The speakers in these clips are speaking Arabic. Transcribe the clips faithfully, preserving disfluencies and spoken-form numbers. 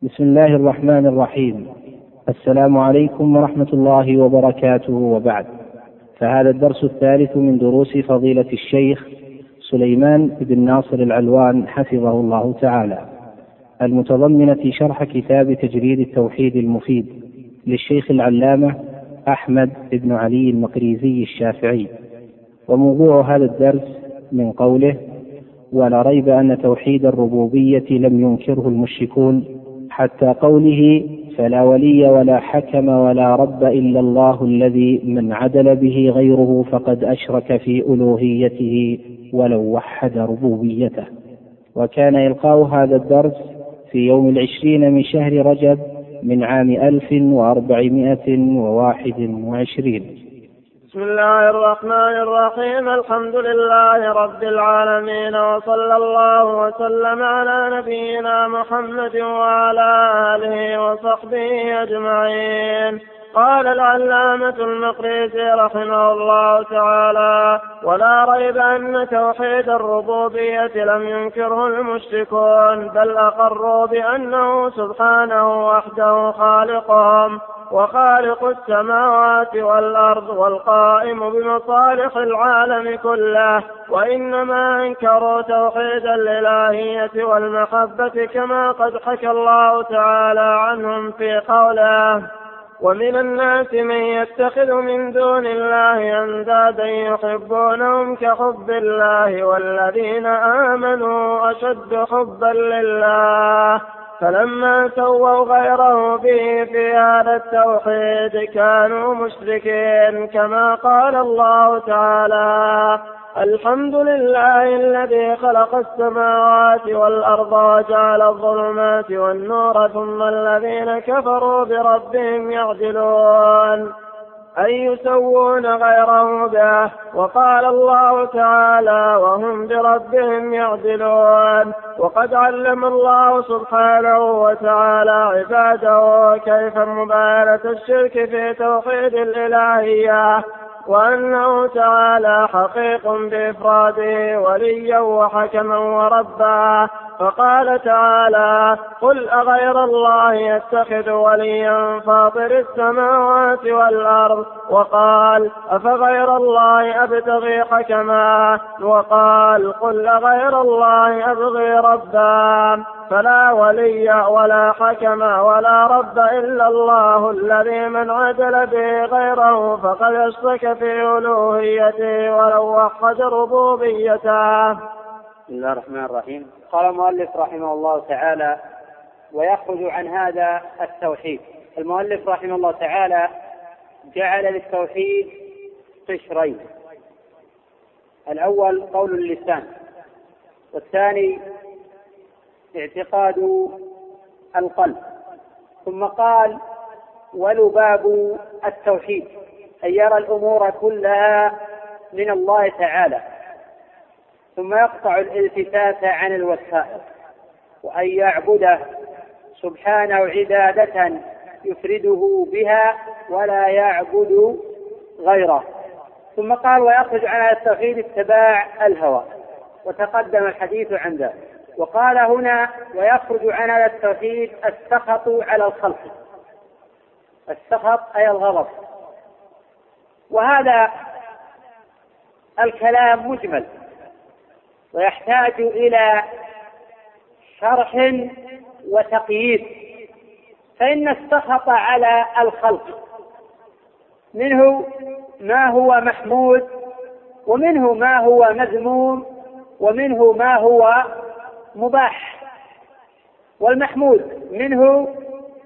بسم الله الرحمن الرحيم. السلام عليكم ورحمة الله وبركاته، وبعد. فهذا الدرس الثالث من دروس فضيلة الشيخ سليمان بن ناصر العلوان حفظه الله تعالى، المتضمنة شرح كتاب تجريد التوحيد المفيد للشيخ العلامة أحمد بن علي المقريزي الشافعي. وموضوع هذا الدرس من قوله: ولا ريب أن توحيد الربوبية لم ينكره المشركون، حتى قوله: فلا ولي ولا حكم ولا رب إلا الله الذي من عدل به غيره فقد أشرك في ألوهيته ولو وحد ربوبيته. وكان إلقاء هذا الدرس في يوم العشرين من شهر رجب من عام ألف وأربعمائة وواحد وعشرين. بسم الله الرحمن الرحيم. الحمد لله رب العالمين، وصلى الله وسلم على نبينا محمد وعلى آله وصحبه أجمعين. قال العلامة المقريزي رحمه الله تعالى: ولا ريب أن توحيد الربوبية لم ينكره المشركون، بل أقروا بأنه سبحانه وحده خالقهم وخالق السماوات والأرض والقائم بمصالح العالم كله، وإنما أنكروا توحيد الإلهية والمحبة، كما قد حكى الله تعالى عنهم في قوله: ومن الناس من يتخذ من دون الله أندادا يحبونهم كحب الله والذين آمنوا أشد حبا لله. فلما سووا غيره به في هذا التوحيد كانوا مشركين، كما قال الله تعالى: الحمد لله الذي خلق السماوات والأرض وجعل الظلمات والنور ثم الذين كفروا بربهم يعدلون، أي يسوون غيره به. وقال الله تعالى: وهم بربهم يعدلون. وقد علم الله سبحانه وتعالى عباده كيف مباينة الشرك في توحيد الإلهية، وأنه تعالى حقيق بإفراده وليا وحكما وربا. فقال تعالى: قل أغير الله يتخذ وليا فاطر السماوات والأرض. وقال: أفغير الله أبتغي حكما. وقال: قل أغير الله أبغي ربا. فلا ولي ولا حكم ولا رب إلا الله الذي من عدل به غيره فقد أشرك في ألوهيته ولو وحد ربوبيته. بسم الله الرحمن الرحيم. قال المؤلف رحمه الله تعالى: ويخرج عن هذا التوحيد. المؤلف رحمه الله تعالى جعل للتوحيد قشرين: الأول قول اللسان، والثاني اعتقاد القلب. ثم قال: ولباب التوحيد أن يرى الأمور كلها من الله تعالى، ثم يقطع الالتفات عن الوسائل، وأن يعبده سبحانه عبادة يفرده بها ولا يعبد غيره. ثم قال: ويخرج عن التوحيد اتباع الهوى، وتقدم الحديث عن ذلك. وقال هنا: ويخرج عن التوحيد السخط على الخلق. السخط أي الغضب. وهذا الكلام مجمل ويحتاج إلى شرح وتقييد. فإن السخط على الخلق منه ما هو محمود، ومنه ما هو مذموم، ومنه ما هو مباح. والمحمود منه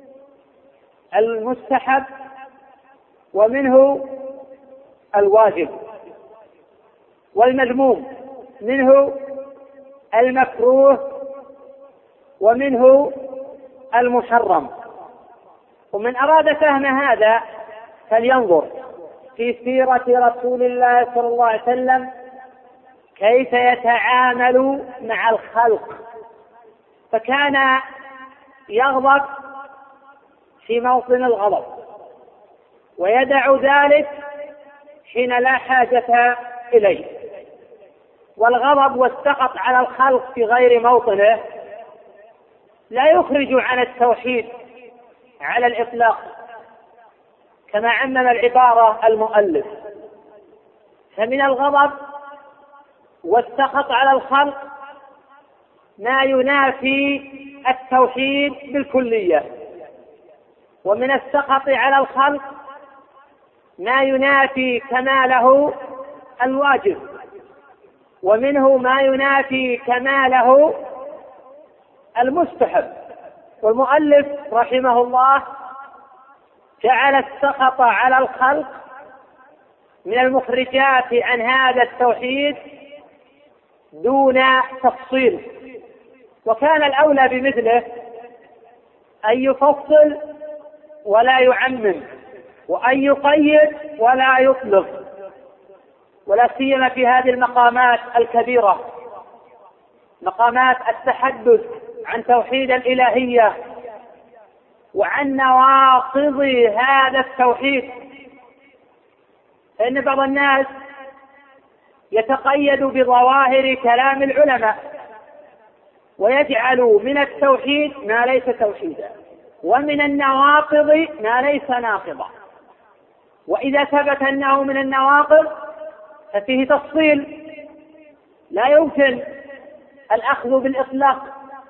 المستحب، ومنه الواجب. والمذموم منه المكروه، ومنه المحرم. ومن أراد فهم هذا فلينظر في سيرة رسول الله صلى الله عليه وسلم كيف يتعامل مع الخلق. فكان يغضب في موطن الغضب، ويدع ذلك حين لا حاجة إليه. والغضب والسخط على الخلق في غير موطنه لا يخرج عن التوحيد على الإطلاق كما عمم العبارة المؤلف. فمن الغضب والسخط على الخلق ما ينافي التوحيد بالكلية، ومن السخط على الخلق ما ينافي كماله الواجب، ومنه ما ينافي كماله المستحب. والمؤلف رحمه الله جعل السخط على الخلق من المخرجات عن هذا التوحيد دون تفصيل، وكان الأولى بمثله أن يفصل ولا يعمم، وأن يقيد ولا يطلق، ولا سيما في هذه المقامات الكبيرة، مقامات التحدث عن توحيد الإلهية وعن نواقض هذا التوحيد. فإن بعض الناس يتقيد بظواهر كلام العلماء ويجعل من التوحيد ما ليس توحيدا، ومن النواقض ما ليس ناقضا، وإذا ثبت أنه من النواقض ففيه تفصيل، لا يمكن الأخذ بالإطلاق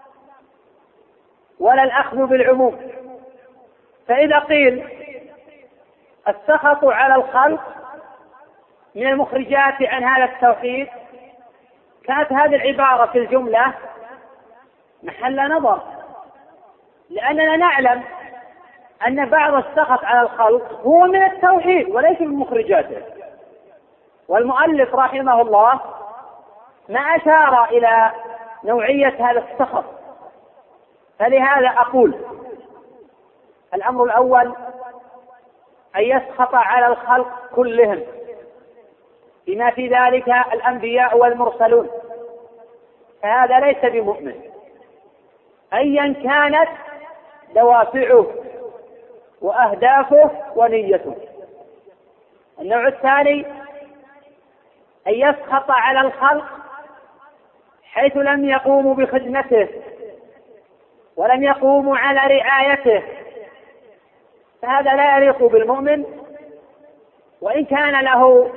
ولا الأخذ بالعموم. فإذا قيل السخط على الخلق من المخرجات عن هذا التوحيد، كانت هذه العبارة في الجملة محل نظر، لأننا نعلم أن بعض السخط على الخلق هو من التوحيد وليس من مخرجاته، والمؤلف رحمه الله ما أشار إلى نوعية هذا السخط. فلهذا أقول الأمر الأول أن يسخط على الخلق كلهم، بما في ذلك الأنبياء والمرسلون، فهذا ليس بمؤمن أيا كانت دوافعه وأهدافه ونيته. النوع الثاني أن يسخط على الخلق حيث لم يقوموا بخدمته ولم يقوموا على رعايته، فهذا لا يليق بالمؤمن وإن كان له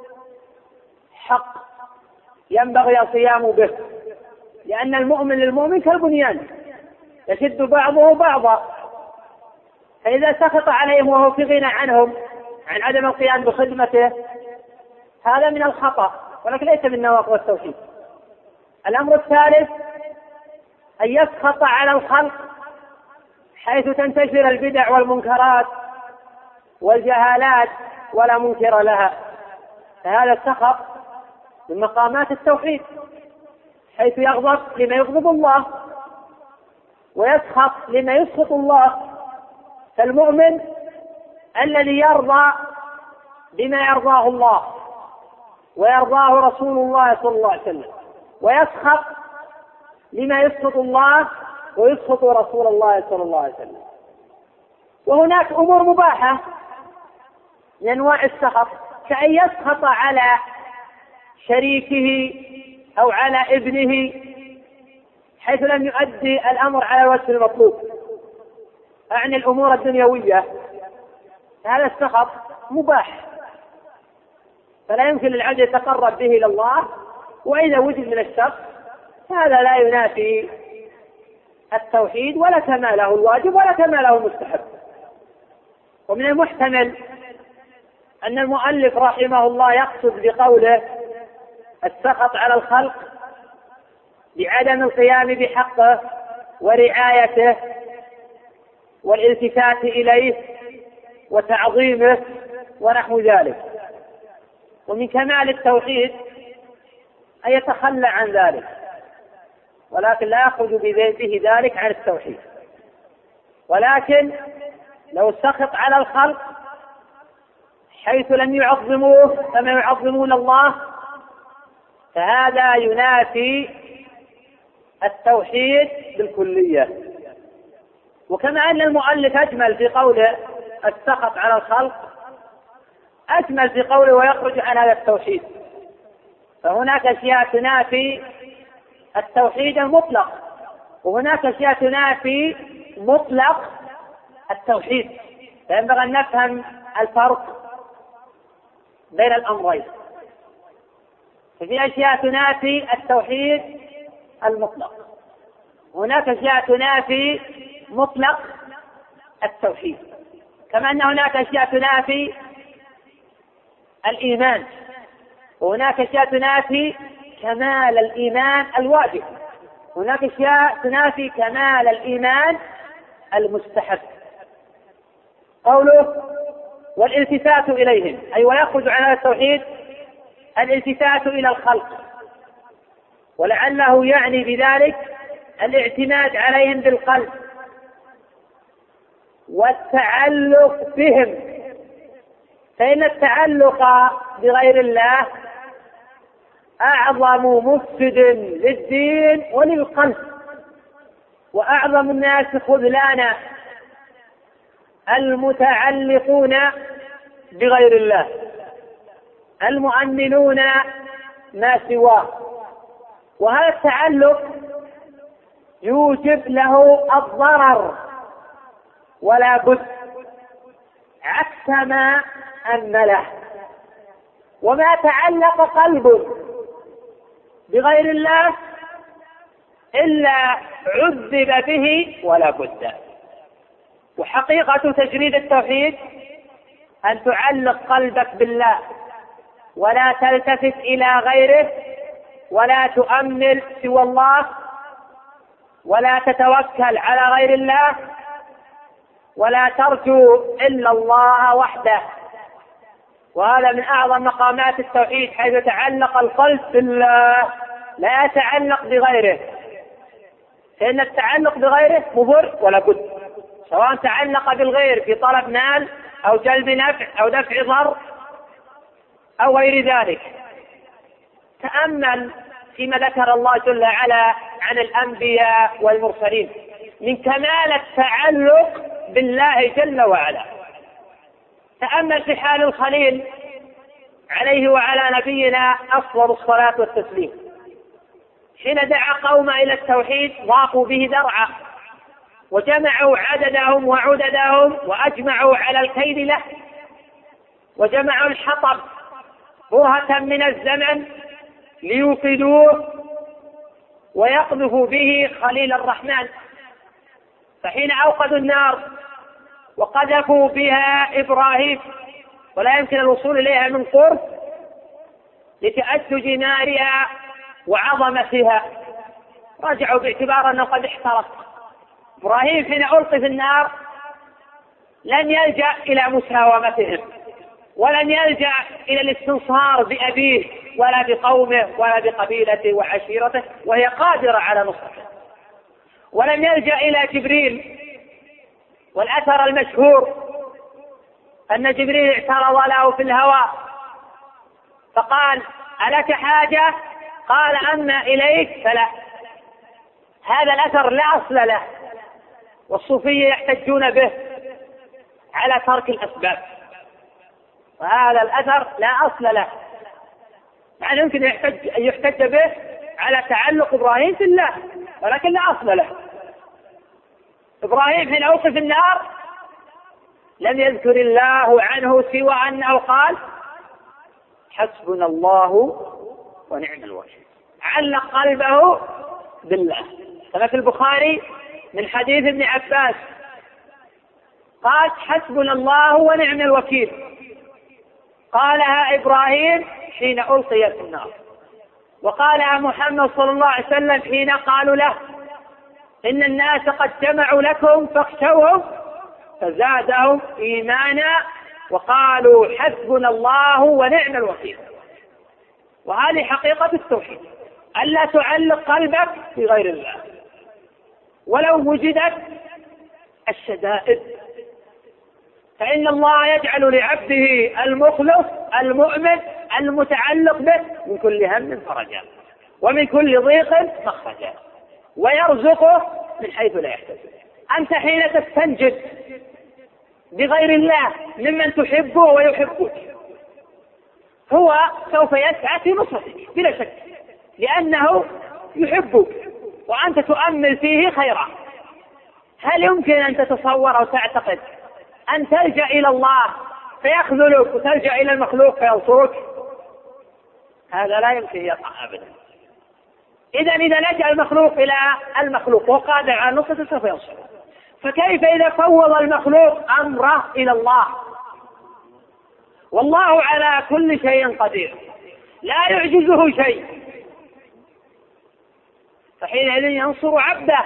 حق ينبغي القيام به، لأن المؤمن للمؤمن كالبنيان يشد بعضه بعضا، فإذا سخط عليهم وهو في غنى عنهم عن عدم القيام بخدمته هذا من الخطأ، ولكن ليس من نواقض التوحيد. الأمر الثالث أن يسخط على الخلق حيث تنتشر البدع والمنكرات والجهالات ولا منكر لها، فهذا السخط من مقامات التوحيد، حيث يغضب لما يغضب الله ويسخط لما يسخط الله. فالمؤمن الذي يرضى بما يرضاه الله ويرضاه رسول الله صلى الله عليه وسلم، ويسخط لما يسخط الله ويسخط رسول الله صلى الله عليه وسلم. وهناك أمور مباحة من أنواع السخط، كأن يسخط على شريكه أو على ابنه حيث لم يؤدي الأمر على الوجه المطلوب، أعني الأمور الدنيوية، هذا السخط مباح، فلا يمكن للعبد يتقرب به إلى الله، وإذا وجد من الشخص هذا لا ينافي التوحيد ولا كماله الواجب ولا كماله المستحب. ومن المحتمل أن المؤلف رحمه الله يقصد بقوله السخط على الخلق بعدم القيام بحقه ورعايته والالتفات إليه وتعظيمه ونحو ذلك. ومن كمال التوحيد أن يتخلى عن ذلك، ولكن لا يخرج به ذلك عن التوحيد. ولكن لو سخط على الخلق حيث لم يعظموه كما يعظمون الله فهذا ينافي التوحيد بالكلية. وكما أن المؤلف أجمل في قوله السخط على الخلق أجمل في قوله ويخرج عن هذا التوحيد، فهناك أشياء تنافي التوحيد المطلق وهناك أشياء تنافي مطلق التوحيد، فينبغي أن نفهم الفرق بين الأمرين. ففي أشياء تنافي التوحيد المطلق، هناك أشياء تنافي مطلق التوحيد، كما أن هناك أشياء تنافي الإيمان، وهناك أشياء تنافي كمال الإيمان الواجب، هناك أشياء تنافي كمال الإيمان المستحب. قوله والالتفات إليهم، أي ويخرج عن التوحيد الالتفات إلى الخلق، ولعله يعني بذلك الاعتماد عليهم بالقلب والتعلق بهم، فإن التعلق بغير الله أعظم مفسد للدين وللقلب، وأعظم الناس خذلانا المتعلقون بغير الله المؤمنون ما سواه. وهذا التعلق يوجب له الضرر ولا بد، عكس ما أمله. وما تعلق قلب بغير الله إلا عذب به ولا بد. وحقيقة تجريد التوحيد أن تعلق قلبك بالله ولا تلتفت إلى غيره، ولا تؤمل سوى الله، ولا تتوكل على غير الله، ولا ترجو إلا الله وحده. وهذا من أعظم مقامات التوحيد، حيث يتعلق القلب بالله لا يتعلق بغيره، فإن التعلق بغيره مضر ولا بد، سواء تعلق بالغير في طلب مال أو جلب نفع أو دفع ضر أو غير ذلك. تأمل فيما ذكر الله جل وعلا عن الأنبياء والمرسلين من كمال التعلق بالله جل وعلا. تأمل في حال الخليل عليه وعلى نبينا أفضل الصلاة والتسليم، حين دعا قوم إلى التوحيد ضاقوا به ذرعا، وجمعوا عددهم وعددهم وأجمعوا على الكيد له، وجمعوا الحطب برهة من الزمن ليوقدوه ويقذفوا به خليل الرحمن. فحين أوقدوا النار وقذفوا بها إبراهيم ولا يمكن الوصول إليها من قرب لتأسج نارها وعظمتها، رجعوا باعتبار أنه قد احترق. إبراهيم حين ألقي في النار لن يلجأ إلى مساومتهم، ولن يلجأ إلى الاستنصار بأبيه ولا بقومه ولا بقبيلته وعشيرته وهي قادرة على نصرته، ولم يلجأ إلى جبريل. والأثر المشهور أن جبريل اعترض له في الهواء فقال ألك حاجة؟ قال أما إليك فلا. هذا الأثر لا أصل له، والصوفية يحتجون به على ترك الأسباب، وهذا الأثر لا أصل له، يعني يمكن يحتج, يحتج به على تعلق إبراهيم في الله، ولكن لا أصل له. إبراهيم حين أوقف في النار لم يذكر الله عنه سوى أنه قال حسبنا الله ونعم الوكيل، علق قلبه بالله، كما في البخاري من حديث ابن عباس قال حسبنا الله ونعم الوكيل، قالها إبراهيم حين ألقي في النار، وقالها محمد صلى الله عليه وسلم حين قالوا له إن الناس قد جمعوا لكم فاخشوهم فزادهم إيمانا وقالوا حسبنا الله ونعم الوكيل. وهذه حقيقة التوحيد، ألا تعلق قلبك بغير الله ولو وجدت الشدائد، فإن الله يجعل لعبده المخلص المؤمن المتعلق به من كل هم فرجا ومن كل ضيق مخرجا، ويرزقه من حيث لا يحتسب. أنت حين تستنجد بغير الله ممن تحبه ويحبك هو سوف يسعى في نصرتك بلا شك، لأنه يحبك وأنت تؤمل فيه خيرا. هل يمكن أن تتصور أو تعتقد أن تلجأ إلى الله فيخذلك وتلجأ إلى المخلوق فينصرك؟ هذا لا يمكن يقع أبدا. إذا إذا لجأ المخلوق إلى المخلوق وقادر على نصرته سوف ينصره، فكيف إذا فوض المخلوق أمره إلى الله؟ والله على كل شيء قدير لا يعجزه شيء، فحينئذ ينصر عبده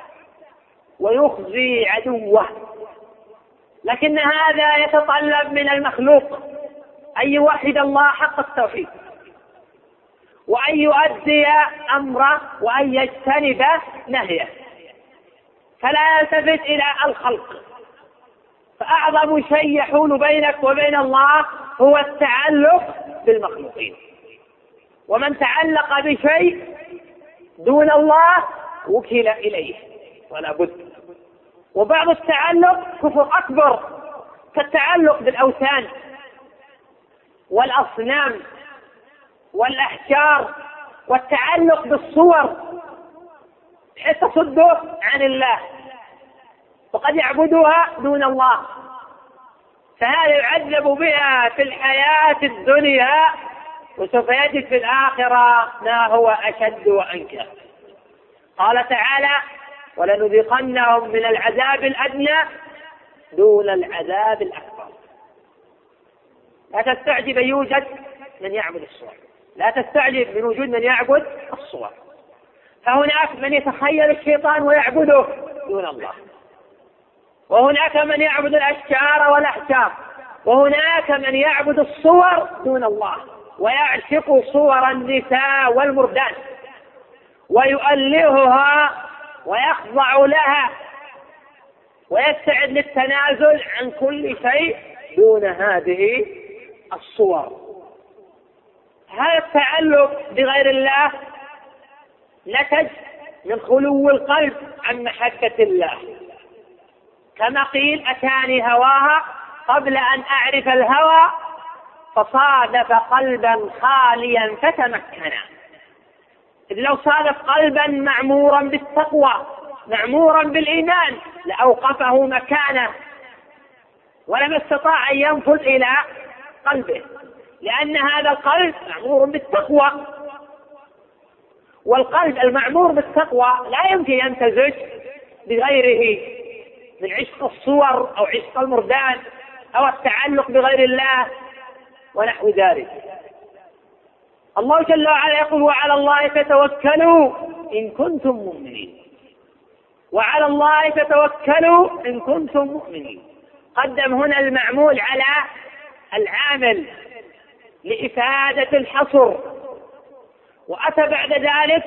ويخزي عدوه. لكن هذا يتطلب من المخلوق أن يوحد الله حق التوحيد، وأن يؤدي أمره، وأن يجتنب نهيه، فلا يلتفت إلى الخلق. فأعظم شيء يحول بينك وبين الله هو التعلق بالمخلوقين، ومن تعلق بشيء دون الله وكل إليه ولا بد. وبعض التعلق كفر أكبر، كالتعلق بالأوثان والأصنام والأحجار، والتعلق بالصور بحيث تصده عن الله، وقد يعبدها دون الله، فهذا يعذب بها في الحياة الدنيا، وسوف يجد في الآخرة ما هو أشد وأنكر. قال تعالى: ولنذيقنهم من العذاب الأدنى دون العذاب الأكبر. لا تستعجب أن يوجد من يعبد الصور، لا تستعجب من وجود من يعبد الصور، فهناك من يتخيل الشيطان ويعبده دون الله، وهناك من يعبد الأشجار والأحجار، وهناك من يعبد الصور دون الله، ويعشق صور النساء والمردان ويؤلهها ويخضع لها ويستعد للتنازل عن كل شيء دون هذه الصور. هذا التعلق بغير الله نتج من خلو القلب عن محبة الله، كما قيل: أتاني هواها قبل أن أعرف الهوى فصادف قلبا خاليا فتمكنا. إذ لو صادف قلبا معمورا بالتقوى معمورا بالإيمان لأوقفه مكانه، ولم يستطاع أن ينفذ إلى قلبه، لأن هذا القلب معمور بالتقوى، والقلب المعمور بالتقوى لا يمكن يمتزج بغيره من عشق الصور أو عشق المردان أو التعلق بغير الله ونحو ذلك. الله جل وعلا يقول: وعلى الله فتوكلوا إن كنتم مؤمنين. وعلى الله فتوكلوا إن كنتم مؤمنين. قدم هنا المعمول على العامل لإفادة الحصر، وأتى بعد ذلك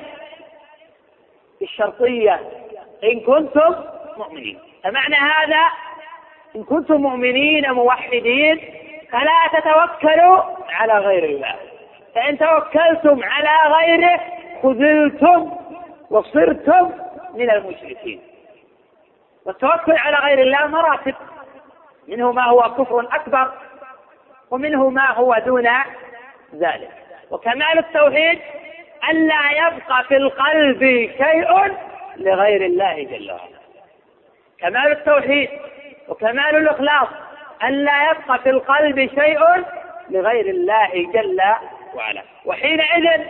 بالشرطية: إن كنتم مؤمنين. فمعنى هذا: إن كنتم مؤمنين موحدين فلا تتوكلوا على غير الله، فإن توكلتم على غيره خذلتم وصرتم من المشركين. والتوكل على غير الله مراتب، منه ما هو كفر أكبر ومنه ما هو دون ذلك. وكمال التوحيد ألا يبقى في القلب شيء لغير الله جل وعلا. كمال التوحيد وكمال الإخلاص ألا يبقى في القلب شيء لغير الله جل وعلا. وحينئذ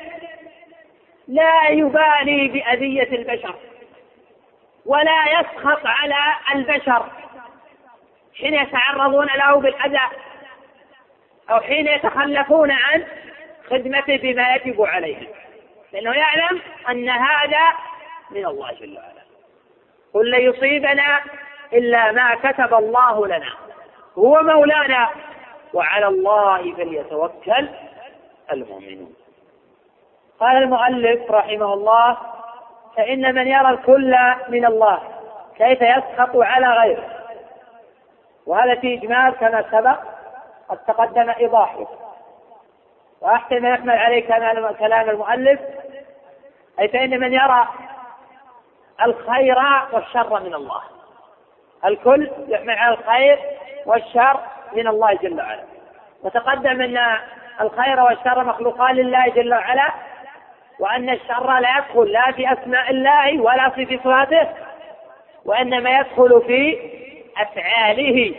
لا يبالي بأذية البشر ولا يسخط على البشر حين يتعرضون له بالأذى أو حين يتخلفون عن خدمته بما يجب عليهم، لأنه يعلم أن هذا من الله جل وعلا. قل لن يصيبنا إلا ما كتب الله لنا هو مولانا وعلى الله فليتوكل المؤمنون. قال المؤلف رحمه الله: فإن من يرى الكل من الله كيف يسخط على غيره. وهذا في إجمال كما سبق قد تقدم إيضاحه، وأحسن ما يحمل عليه كلام المؤلف، أي فإن من يرى الخير والشر من الله، الكل يحمل على الخير والشر من الله جل وعلا. وتقدم أن الخير والشر مخلوقان لله جل وعلا، وأن الشر لا يدخل لا في أسماء الله ولا في صفاته، وإنما يدخل في أفعاله.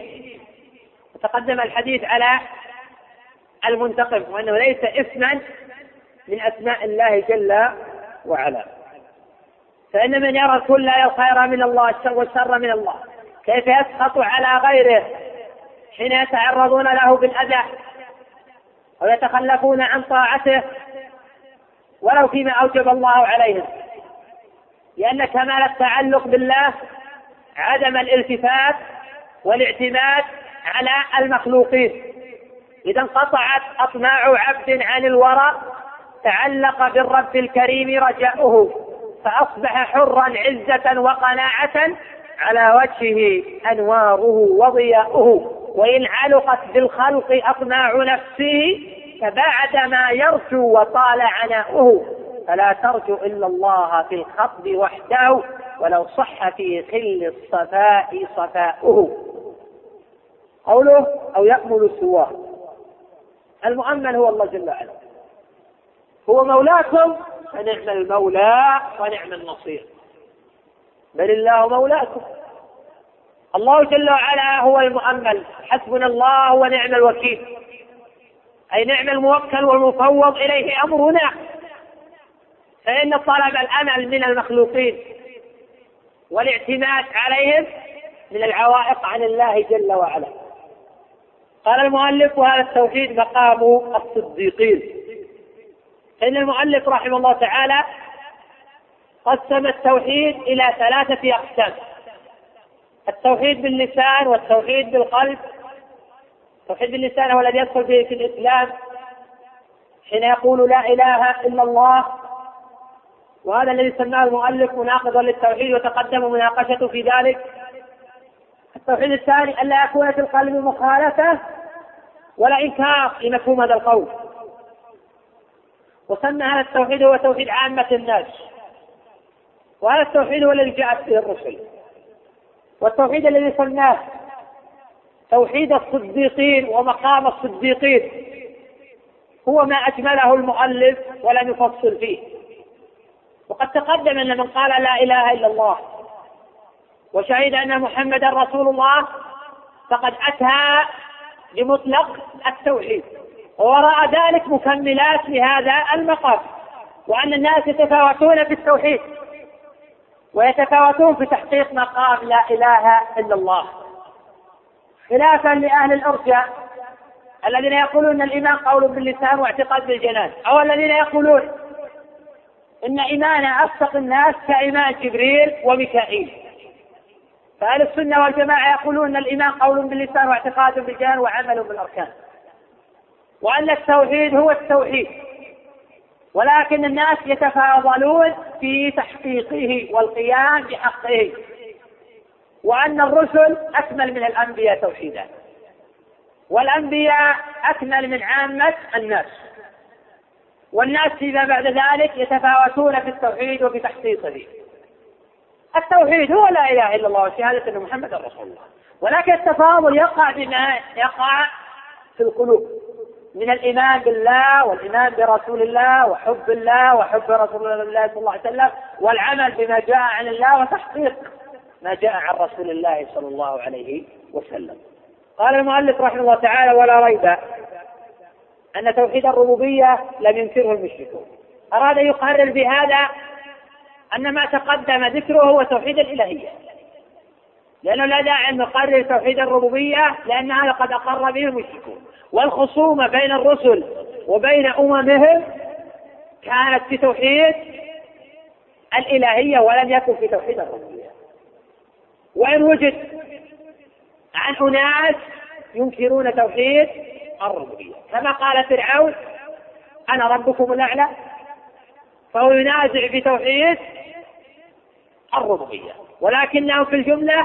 وتقدم الحديث على المنتقم وأنه ليس اسما من أسماء الله جل وعلا. فإن من يرى الكل الخير من الله والشر من الله كيف يسخط على غيره حين يتعرضون له بالأذى أو يتخلفون عن طاعته ولو فيما أوجب الله عليهم، لأن كمال التعلق بالله عدم الالتفات والاعتماد على المخلوقين. إذا انقطعت أطماع عبد عن الورى تعلق بالرب الكريم رجاؤه، فأصبح حرا عزة وقناعة على وجهه أنواره وضياؤه. وإن علقت بالخلق أطماع نفسه فبعد ما يرجو وطال عناؤه، فلا ترجو إلا الله في الخطب وحده ولو صح في خل الصفاء صفاؤه. قوله أو يأمل سواه، المؤمن هو الله جل وعلا، هو مولاكم فنعم المولى ونعم النصير، بل الله مولاكم. الله جل وعلا هو المؤمل، حسبنا الله ونعم الوكيل، أي نعم الموكل والمفوض إليه أمرنا. فإن طلب الأمل من المخلوقين والاعتماد عليهم من العوائق عن الله جل وعلا. قال المؤلف وهذا التوحيد مقام الصديقين. إن المؤلف رحمه الله تعالى قسم التوحيد إلى ثلاثة أقسام: التوحيد باللسان والتوحيد بالقلب. التوحيد باللسان هو الذي يدخل به في الإسلام حين يقول لا إله إلا الله، وهذا الذي سماه المؤلف مناقضا للتوحيد وتقدم مناقشته في ذلك. التوحيد الثاني ألا يكون في القلب مخالفة ولا إنكار لمفهوم هذا القول، وسمى هذا التوحيد هو توحيد عامة الناس، وهذا التوحيد هو الذي جاءت به الرسل. والتوحيد الذي سماه توحيد الصديقين ومقام الصديقين هو ما أجمله المؤلف ولم يفصل فيه. وقد تقدم أن من قال لا إله إلا الله وشهد أن محمدا رسول الله فقد أتى بمطلق التوحيد، ووراء ذلك مكملات لهذا المقام، وأن الناس يتفاوتون في التوحيد ويتفاوتون في تحقيق مقام لا إله إلا الله، خلافا لأهل الإرجاء الذين يقولون أن الإيمان قول باللسان واعتقاد بالجنان، أو الذين يقولون إن إيمان أصدق الناس كإيمان جبريل وميكائيل. فأهل السنة والجماعة يقولون أن الإيمان قول باللسان واعتقاد بالجنان وعمل بالأركان، وأن التوحيد هو التوحيد، ولكن الناس يتفاضلون في تحقيقه والقيام بحقه، وأن الرسل أكمل من الأنبياء توحيدا، والأنبياء أكمل من عامة الناس، والناس فيما بعد ذلك يتفاوتون في التوحيد وفي تحقيقه. التوحيد هو لا إله إلا الله وشهادة أن محمدا رسول الله، ولكن التفاضل يقع بما يقع في القلوب من الإيمان بالله والإيمان برسول الله وحب الله وحب رسول الله صلى الله عليه وسلم، والعمل بما جاء عن الله وتحقيق ما جاء عن رسول الله صلى الله عليه وسلم. قال المؤلف رحمه الله تعالى: ولا ريب أن توحيد الربوبية لم ينكره المشركون. أراد أن يقرر بهذا أن ما تقدم ذكره هو توحيد الإلهية، لأنه لا داعي أن نقرر توحيد الربوبية لأن هذا قد أقر به المشركون، والخصومة بين الرسل وبين أممهم كانت في توحيد الإلهية ولم يكن في توحيد الربوبية. وإن وجد عن أناس ينكرون توحيد الربوبية كما قال فرعون: أنا ربكم الأعلى، فهو ينازع في توحيد الربوبية، ولكنهم في الجملة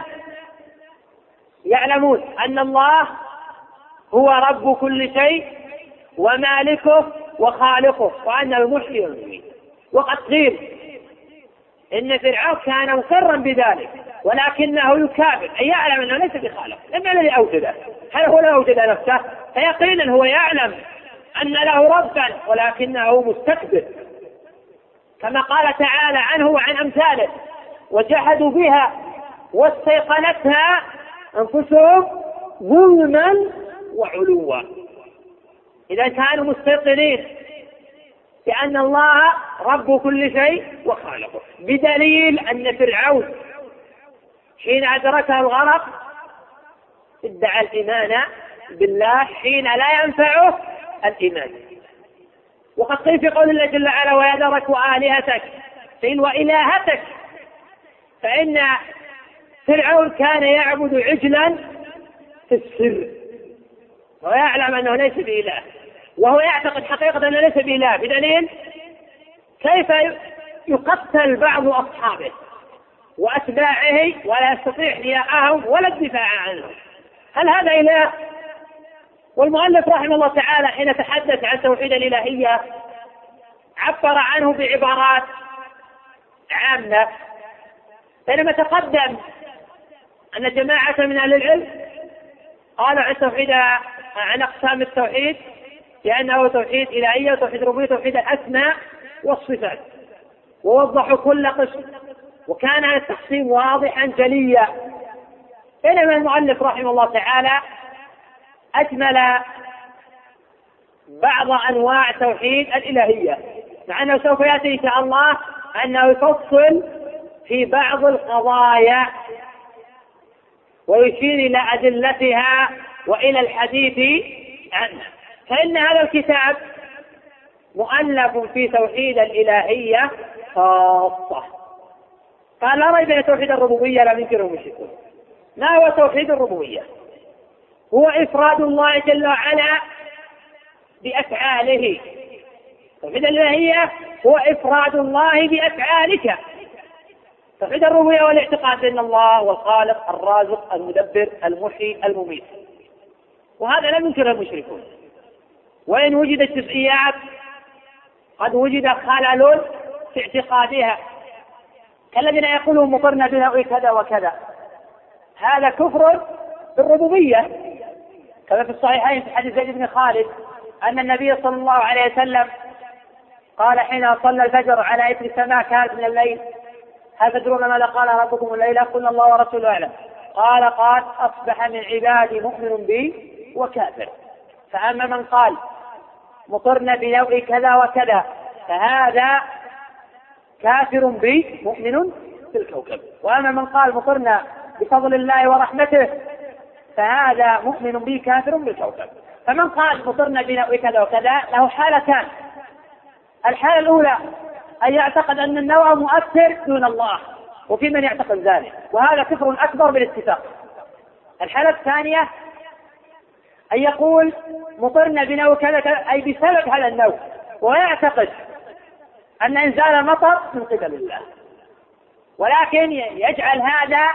يعلمون أن الله هو رب كل شيء ومالكه وخالقه، وأنه المحيي والمميت. وقد قيل إن فرعون كان مقرا بذلك ولكنه يكابر، أي يعلم أنه ليس بخالق، لما الذي أوجده؟ هل هو لا أوجد نفسه؟ فيقينا هو يعلم أن له ربا ولكنه مستكبر، كما قال تعالى عنه وعن أمثاله: وجحدوا بها واستيقنتها أنفسهم ظلما وعلوا. إذا كانوا مستيقنين بأن الله رب كل شيء وخالقه، بدليل أن فرعون حين أدركه الغرق ادعى الإيمان بالله حين لا ينفعه الإيمان. وقد قيل في قول الله جل وعلا: ويذرك وآلهتك، قيل وإلهتك، فإن فرعون كان يعبد عجلا في السر ويعلم أنه ليس بإله، وهو يعتقد حقيقة أنه ليس بإله، بدليل كيف يقتل بعض أصحابه وأتباعه ولا يستطيع حياءهم ولا الدفاع عنهم. هل هذا إله؟ والمؤلف رحمه الله تعالى حين تحدث عن توحيد الإلهية عبر عنه بعبارات عامة، بينما تقدم أن جماعة من أهل العلم قالوا عن توحيد عن أقسام التوحيد لأنه توحيد إلهية وتوحيد ربوبية وتوحيد الأسماء والصفات، ووضحوا كل قسم وكان التقسيم واضحا جليا. بينما المؤلف رحمه الله تعالى أجمل بعض أنواع توحيد الإلهية، مع أنه سوف يأتي إن شاء الله أنه يفصل في بعض القضايا ويشير إلى أدلتها وإلى الحديث عنها. فإن هذا الكتاب مؤلف في توحيد الإلهية خاصة. قال: لا ريب أن توحيد الربوبية لا ينكره المشركون. ما هو توحيد الربوبية؟ هو إفراد الله جل وعلا بأفعاله. توحيد الإلهية هو إفراد الله بأفعالك. توحيد الربوبية والاعتقاد بأن الله هو الخالق الرازق المدبر المحيي المميت، وهذا لم ينكره المشركون. وإن وجدت جزئيات قد وجد خلل في اعتقادها، كالذين يقولون مطرنا بنوع كذا وكذا، هذا كفر بالربوبية. كما في الصحيحين في حديث زيد بن خالد أن النبي صلى الله عليه وسلم قال حين صلى الفجر على إثر سماء كانت من الليل: هل تدرون ماذا قال ربكم الليلة؟ قلنا الله ورسوله أعلم. قال: قال أصبح من عبادي مؤمن بي وكافر. فأما من قال مطرنا بنوع كذا وكذا فهذا كافر بي مؤمن بالكوكب، وأما من قال مطرنا بفضل الله ورحمته فهذا مؤمن بي كافر بالكوكب. فمن قال مطرنا بنوع كذا وكذا له حالتان: الحالة الأولى أن يعتقد أن النوع مؤثر دون الله، وفي من يعتقد ذلك، وهذا كفر أكبر بالاتفاق. الحالة الثانية أن يقول مطرنا بنوع كذا كذا أي بسبب هذا النوع، ويعتقد أن إنزال المطر من قبل الله، ولكن يجعل هذا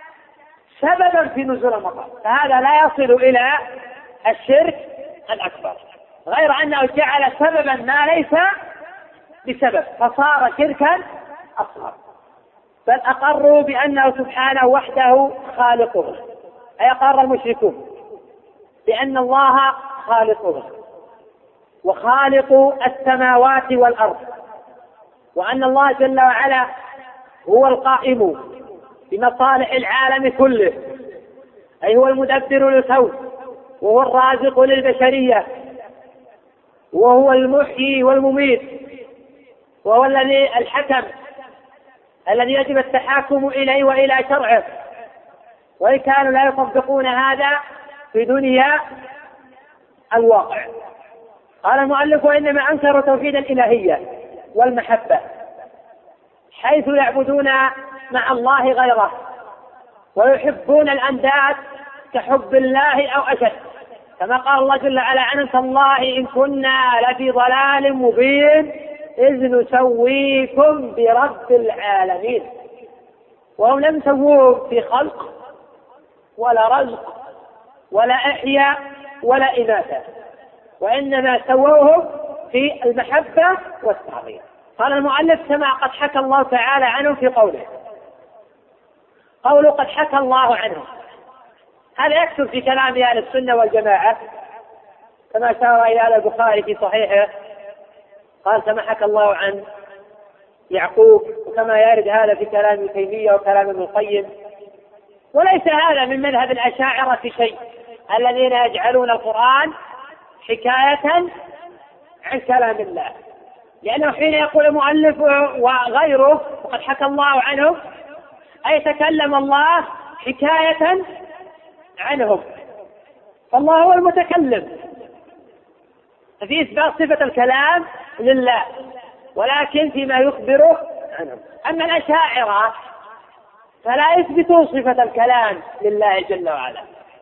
سببا في نزول المطر، فهذا لا يصل إلى الشرك الأكبر، غير أنه جعل سببا ما ليس بسبب فصار شركا أصغر. بل أقروا بأنه سبحانه وحده خالقه، أي أقر المشركون بأن الله خالقه وخالق السماوات والأرض، وأن الله جل وعلا هو القائم بمصالح العالم كله، أي هو المدبر للكون وهو الرازق للبشرية وهو المحيي والمميت، وهو الذي الحكم الذي يجب التحاكم إليه وإلى شرعه، وإن كانوا لا يطبقون هذا في دنيا الواقع. قال المؤلف: وإنما أنكروا توحيد الإلهية والمحبة، حيث يعبدون مع الله غيره ويحبون الأنداد كحب الله أو أشد، كما قال الله جل وعلا عنه: تالله إن كنا لفي ضلال مبين إذ نسويكم برب العالمين. وهم لم يسووه في خلق ولا رزق ولا إحياء ولا إماتة، وإنما سووه في المحبة والتعظيم. قال المؤلف: كما قد حكى الله تعالى عنه في قوله. قوله قد حكى الله عنه، هذا يكتب في كلام أهل السنة والجماعة، كما شار إلى البخاري في صحيحه قال: كما حكى الله عن يعقوب، وكما يرد هذا في كلام ابن تيمية وكلام ابن القيم. وليس هذا من مذهب الأشاعرة في شيء، الذين يجعلون القرآن حكاية عن كلام الله، لأنه حين يقول المؤلف وغيره وقد حكى الله عنهم أي تكلم الله حكاية عنهم، فالله هو المتكلم في إثبات صفة الكلام لله، ولكن فيما يخبره عنهم. أما الأشاعرة فلا يثبتون صفة الكلام لله جل وعلا،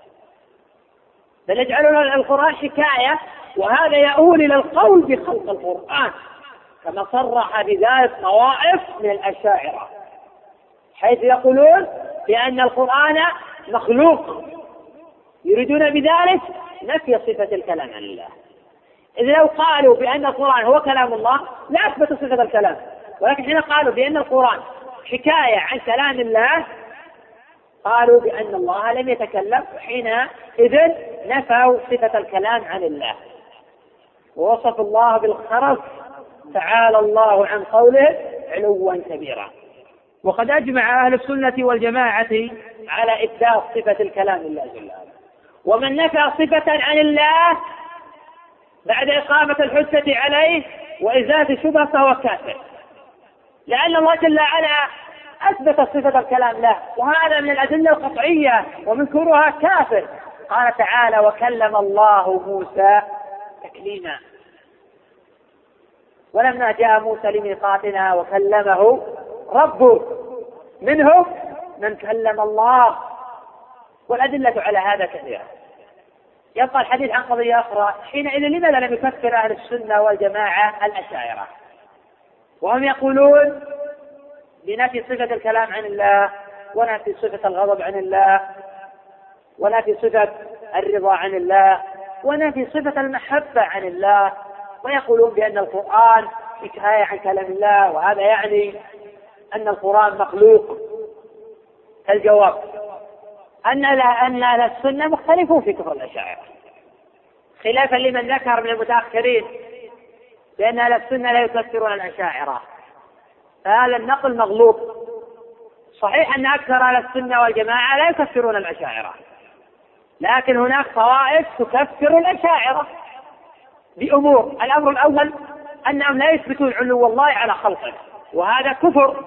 بل يجعلون القرآن حكاية، وهذا يؤول إلى القول بخلق القرآن كما صرح بذلك طوائف من الأشاعرة، حيث يقولون بأن القرآن مخلوق، يريدون بذلك نفي صفة الكلام عن الله. إذ لو قالوا بأن القرآن هو كلام الله لا أثبتوا صفة الكلام، ولكن حين قالوا بأن القرآن حكاية عن كلام الله قالوا بأن الله لم يتكلم، حينئذ نفوا صفة الكلام عن الله، ووصف الله بالخرس تعالى الله عن قوله علوا كبيرا. وقد أجمع أهل السنة والجماعة على إثبات صفة الكلام لله جل وعلا، ومن نفى صفة عن الله بعد إقامة الحجة عليه وإزالة الشبهة فهو كافر، لأن الله جل وعلا أثبت صفة الكلام له، وهذا من الأدلة القطعية، ومنكرها كافر. قال تعالى وكلم الله موسى تكليما، ولما جاء موسى لميقاتنا وكلمه ربه منهم من كلم الله، والأدلة على هذا كثيرة. يبقى الحديث عن قضية أخرى، حينئذ لماذا لم يكفر أهل السنة والجماعة الأشاعرة؟ وهم يقولون بنفي صفة الكلام عن الله، ونفي صفة الغضب عن الله، ونفي صفة الرضا عن الله، ونفي صفة المحبة عن الله، ويقولون بأن القرآن حكاية عن كلام الله، وهذا يعني أن القرآن مخلوق. الجواب أن أن أهل السنة مختلفون في كفر الأشاعرة، خلافا لمن ذكر من المتأخرين بأن أهل السنة لا يكفرون الأشاعرة، فهذا النقل مغلوط. صحيح أن أكثر أهل السنة والجماعة لا يكفرون الأشاعرة، لكن هناك طوائف تكفر الأشاعرة بأمور. الأمر الأول أنهم لا يثبتون علو الله على خلقه، وهذا كفر،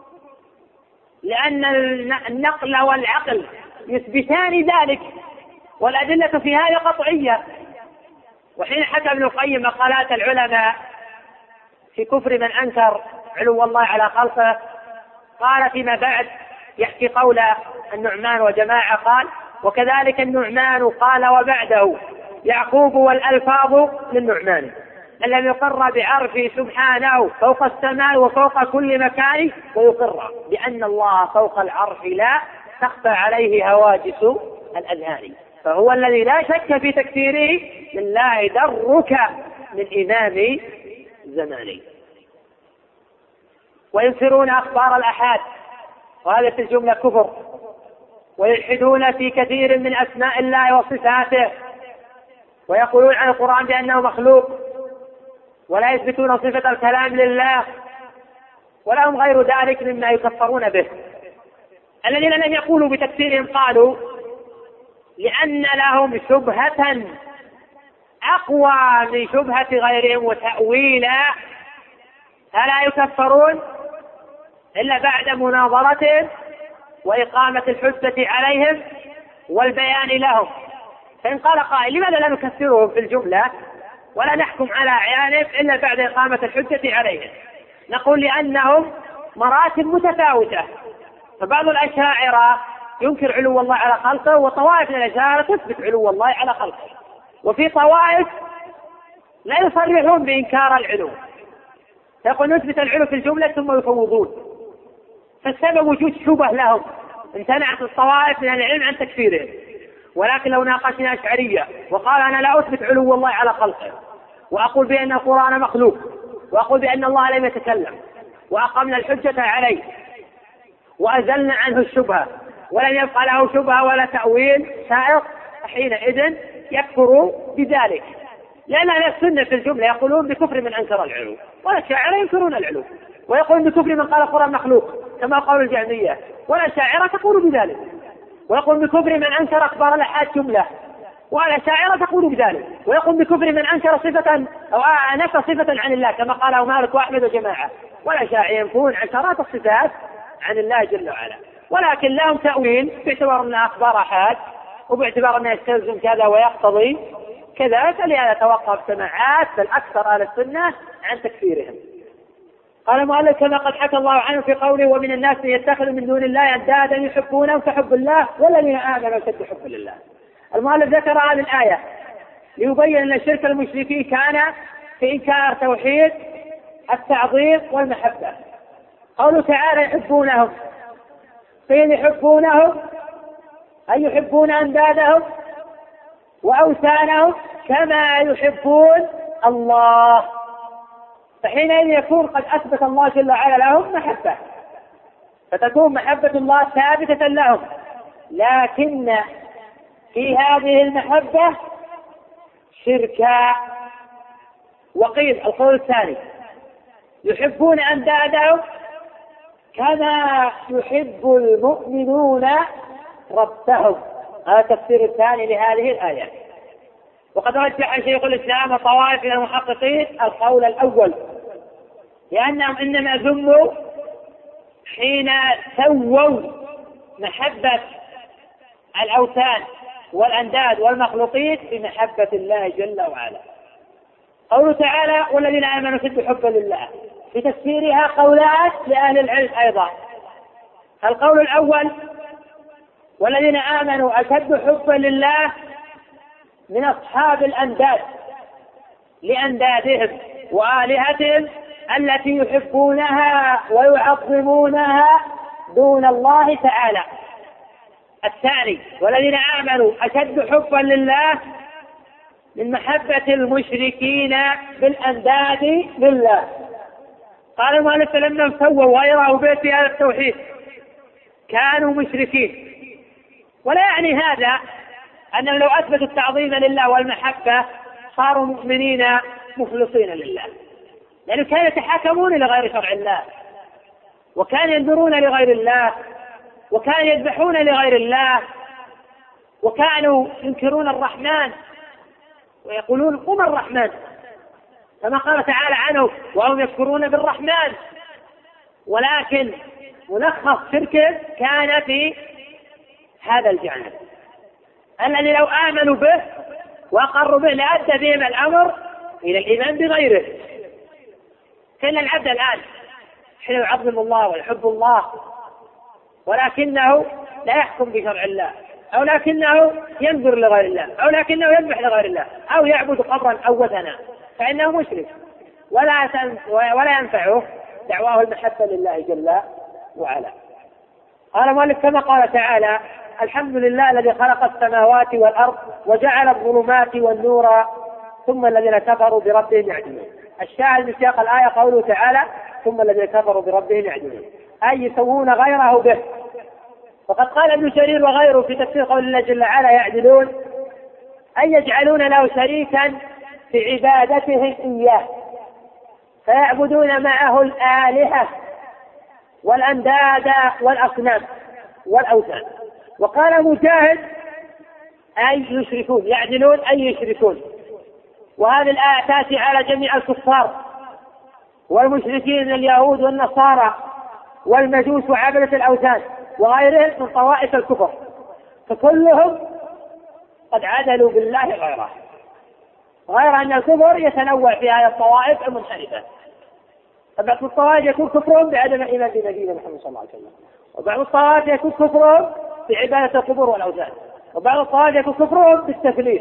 لأن النقل والعقل يثبتان ذلك، والأدلة في هذا قطعية. وحين حكى ابن القيم مقالات العلماء في كفر من أنكر علو الله على خلقه، قال فيما بعد يحكي قول النعمان وجماعة، قال وكذلك النعمان قال وبعده يعقوب والألفاظ للنعمان الذي يقر بعرفه سبحانه فوق السماء وفوق كل مكان، ويقر بأن الله فوق العرش لا تخفى عليه هواجس الأذهان، فهو الذي لا شك في تكفيره لله درك من إمام زمانه. وينكرون أخبار الأحاد، وهذا في الجملة كفر، ويلحدون في كثير من أسماء الله وصفاته، ويقولون عن القرآن بأنه مخلوق، ولا يثبتون صفة الكلام لله، ولهم غير ذلك مما يكفرون به. الذين لم يقولوا بتكفيرهم قالوا لأن لهم شبهة أقوى من شبهة غيرهم وتأويلا، فلا يكفرون إلا بعد مناظرتهم وإقامة الحجة عليهم والبيان لهم. فإن قال قائل لماذا لا نكفرهم في الجملة ولا نحكم على أعيانهم إلا بعد إقامة الحجة عليهم؟ نقول لأنهم مراتب متفاوتة، فبعض الأشاعرة ينكر علو الله على خلقه، وطوائف من الأشاعرة تثبت علو الله على خلقه، وفي طوائف لا يصرحون بإنكار العلو، يقول نثبت العلو في الجملة ثم يفوضون، فالسبب وجود شبه لهم، امتنعت الطوائف من العلم عن تكفيرهم. ولكن لو ناقشنا أشعرية وقال أنا لا أثبت علو الله على خلقه، وأقول بأن القرآن مخلوق، وأقول بأن الله لم يتكلم، وأقمنا الحجة عليه وأزلنا عنه الشبهة ولم يبقى له شبهة ولا تأويل سائق، حينئذ يكفروا بذلك، لأن أهل السنة في الجملة يقولون بكفر من أنكر العلو، والأشاعرة ينكرون العلو، ويقول بكفر من قال القرآن مخلوق كما قول الجهمية، والأشاعرة تقول بذلك. ويقول بكفر من أنكر أخبار الآحاد جملة، والأشاعرة تقول بذلك. ويقول بكفر من أنكر صفة أو نفى صفة عن الله كما قاله مالك وأحمد وجماعة، والأشاعرة ينفون عشرات الصفات عن الله جل وعلا، ولكن لهم تأويل باعتبار أنها أخبار آحاد وباعتبار أنها يستلزم كذا ويقتضي كذا، فلهذا توقف سماعات بل أكثر أهل السنة عن تكفيرهم. قال المؤلف كما قد حكى الله عنه في قوله ومن الناس من يتخذ من دون الله أندادا يحبونهم كحب الله والذين آمنوا أشد حبا لله. المؤلف ذكر هذه الآية ليبين أن شرك المشركين كان في إنكار توحيد التعظيم والمحبة. قوله تعالى يحبونهم، فين يحبونهم أي يحبون أندادهم وأوثانهم كما يحبون الله، فحينئذ يكون قد أثبت الله جل وعلا لهم محبة، فتكون محبة الله ثابتة لهم. لكن في هذه المحبة شركا. وقيل القول الثاني يحبون أندادهم كما يحب المؤمنون ربهم، هذا التفسير الثاني لهذه الآية. وقد رجح شيخ الإسلام وطوائف من المحققين القول الأول، لأنهم إنما ذموا حين سووا محبة الأوثان والأنداد والمخلوقين بمحبة الله جل وعلا. قوله تعالى والذين آمنوا أشد حبا لله، في تفسيرها قولات لأهل العلم أيضا. القول الأول والذين آمنوا أشد حبا لله من أصحاب الأنداد لأندادهم وآلهتهم التي يحبونها ويعظمونها دون الله تعالى. الثاني والذين آمنوا أشد حبا لله من محبة المشركين بالأنداد لله. قال المؤلف لما سووا غيره بيت هذا التوحيد كانوا مشركين، ولا يعني هذا أنهم لو أثبتوا التعظيم لله والمحبة صاروا مؤمنين مخلصين لله، لأنه كانوا يتحاكمون لغير شرع الله، وكانوا ينذرون لغير الله، وكانوا يذبحون لغير الله، وكانوا ينكرون الرحمن ويقولون قم الرحمن كما قال تعالى عنه وهم يكفرون بالرحمن. ولكن ملخص شركه كان في هذا الجانب الذي لو آمنوا به وأقروا به لأدى بهم الأمر إلى الإيمان بغيره. كان العبد الآن حين يعظم الله ويحب الله ولكنه لا يحكم بشرع الله، أو لكنه ينذر لغير الله، أو لكنه يذبح لغير الله، أو يعبد قبرا أو وثنا، فإنه مشرك ولا ولا ينفعه دعواه المحبة لله جل وعلا. قال المؤلف كما قال تعالى الحمد لله الذي خلق السماوات والأرض وجعل الظلمات والنور ثم الذين كفروا بربهم يعدلون. الشاهد من سياق الآية قوله تعالى ثم الذين كفروا بربهم يعدلون، أي يسوون غيره به. وقد قال ابن جرير وغيره في تفسير قول الله جل وعلا يعدلون أي يجعلون له شريكا في عبادتهم إياه، فيعبدون معه الآلهة والأنداد والأصنام والأوثان. وقال مجاهد أي يشركون، يعدلون أي يشركون. وهذه الآية تأتي على جميع الكفار والمشركين من اليهود والنصارى والمجوس وعبدة الأوثان وغيرهم من طوائف الكفر، فكلهم قد عدلوا بالله غيره، غير أن الكفر يتنوع في هذه الطوائف المنحرفة. فبعض الطوائف يكون كفرهم بعدم الإيمان بنبينا محمد صلى الله عليه وسلم، وبعض الطوائف يكون كفرهم بعبادة القبور والأوثان، وبعض الطوائف يكون كفرهم بالتثليث،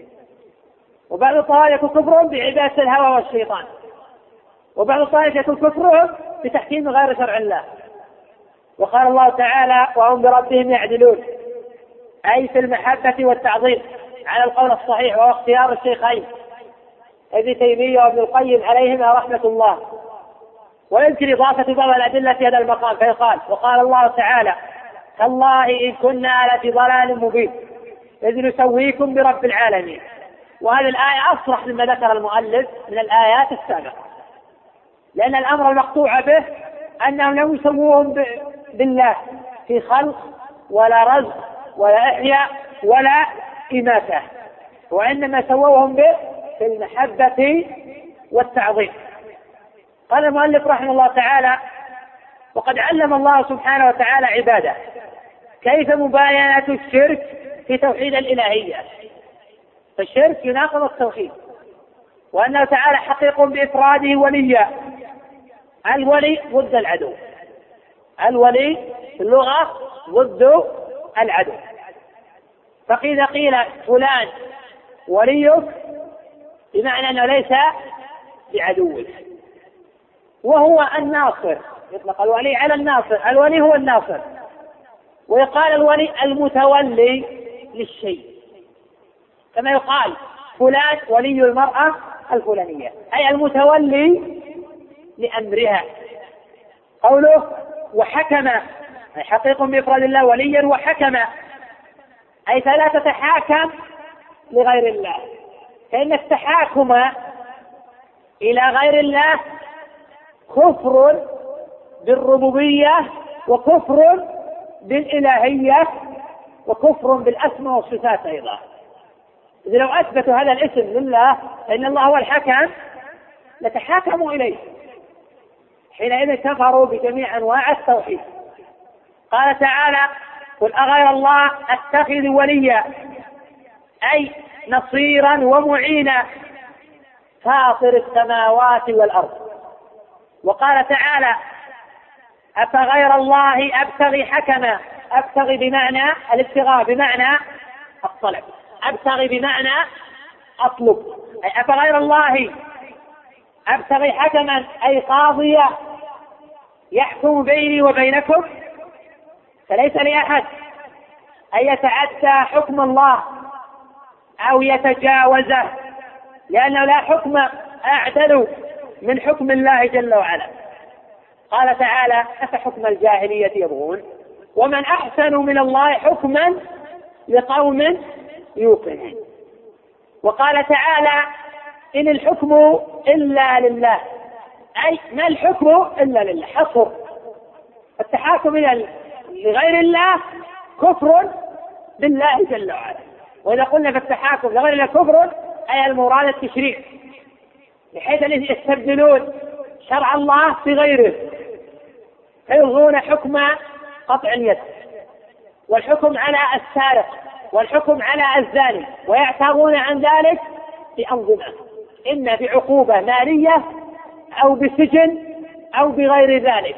وبعض الطوائف يكون كفرهم بعبادة الهوى والشيطان، وبعض الطوائف يكون كفرهم بتحكيم غير شرع الله. وقال الله تعالى وهم بربهم يعدلون، أي في المحبة والتعظيم على القول الصحيح وهو اختيار الشيخين ابن تيمية وابن القيم عليهما رحمة الله. ويمكن إضافة بعض الأدلة في هذا المقام فيقال وقال الله تعالى تالله إن كنا لفي ضلال مبين إذ نسويكم برب العالمين. وهذه الآية أصرح مما ذكر المؤلف من الآيات السابقة، لأن الأمر المقطوع به أنهم لم يسووهم بالله في خلق ولا رزق ولا إحياء ولا إماتة، وإنما سووهم به في المحبة والتعظيم. قال المؤلف رحمه الله تعالى: وقد علم الله سبحانه وتعالى عباده كيف مباينة الشرك في توحيد الإلهية، فالشرك يناقض التوحيد، وأنه تعالى حقيق بإفراده وليا. الولي ضد العدو، الولي في اللغة ضد العدو، فإذا قيل فلان وليك بمعنى أنه ليس بعدوك، وهو الناصر، يطلق الولي على الناصر، الولي هو الناصر، ويقال الولي المتولي للشيء، كما يقال فلان ولي المرأة الفلانية، أي المتولي لأمرها. قوله وحكم، أي حقيق بإفراد الله وليا وحكم، أي فلا تتحاكم لغير الله، فإن التحاكم إلى غير الله كفر بالربوبية وكفر بالإلهية وكفر بالأسماء والصفات أيضا. إذا لو أثبتوا هذا الاسم لله فإن الله هو الحكم لتحاكموا إليه، حينئذ كفروا بجميع أنواع التوحيد. قال تعالى: قل أغير الله أتخذ وليا، أي نصيرا ومعينا فاطر السماوات والأرض. وقال تعالى: أفغير الله أبتغي حكما، أبتغي بمعنى الابتغاء بمعنى الطلب، أبتغي بمعنى أطلب، أي أفغير الله أبتغي حكما أي قاضيا يحكم بيني وبينكم، فليس لأحد أن يتعدى حكم الله أو يتجاوزه، لأنه لا حكم أعدل من حكم الله جل وعلا. قال تعالى: أفحكم الجاهلية يبغون ومن أحسن من الله حكما لقوم يوقنون. وقال تعالى: إن الحكم إلا لله، أي ما الحكم إلا لله، حصر. التحاكم إلى لغير الله كفر بالله جل وعلا، وإذا قلنا في التحاكم لغير الله كفر أي المراد التشريع، بحيث أن يستبدلون شرع الله بغيره، فيلغون حكم قطع اليد والحكم على السارق والحكم على الزاني، ويعتبرون عن ذلك بأنظمة، إما بعقوبة مالية أو بسجن أو بغير ذلك.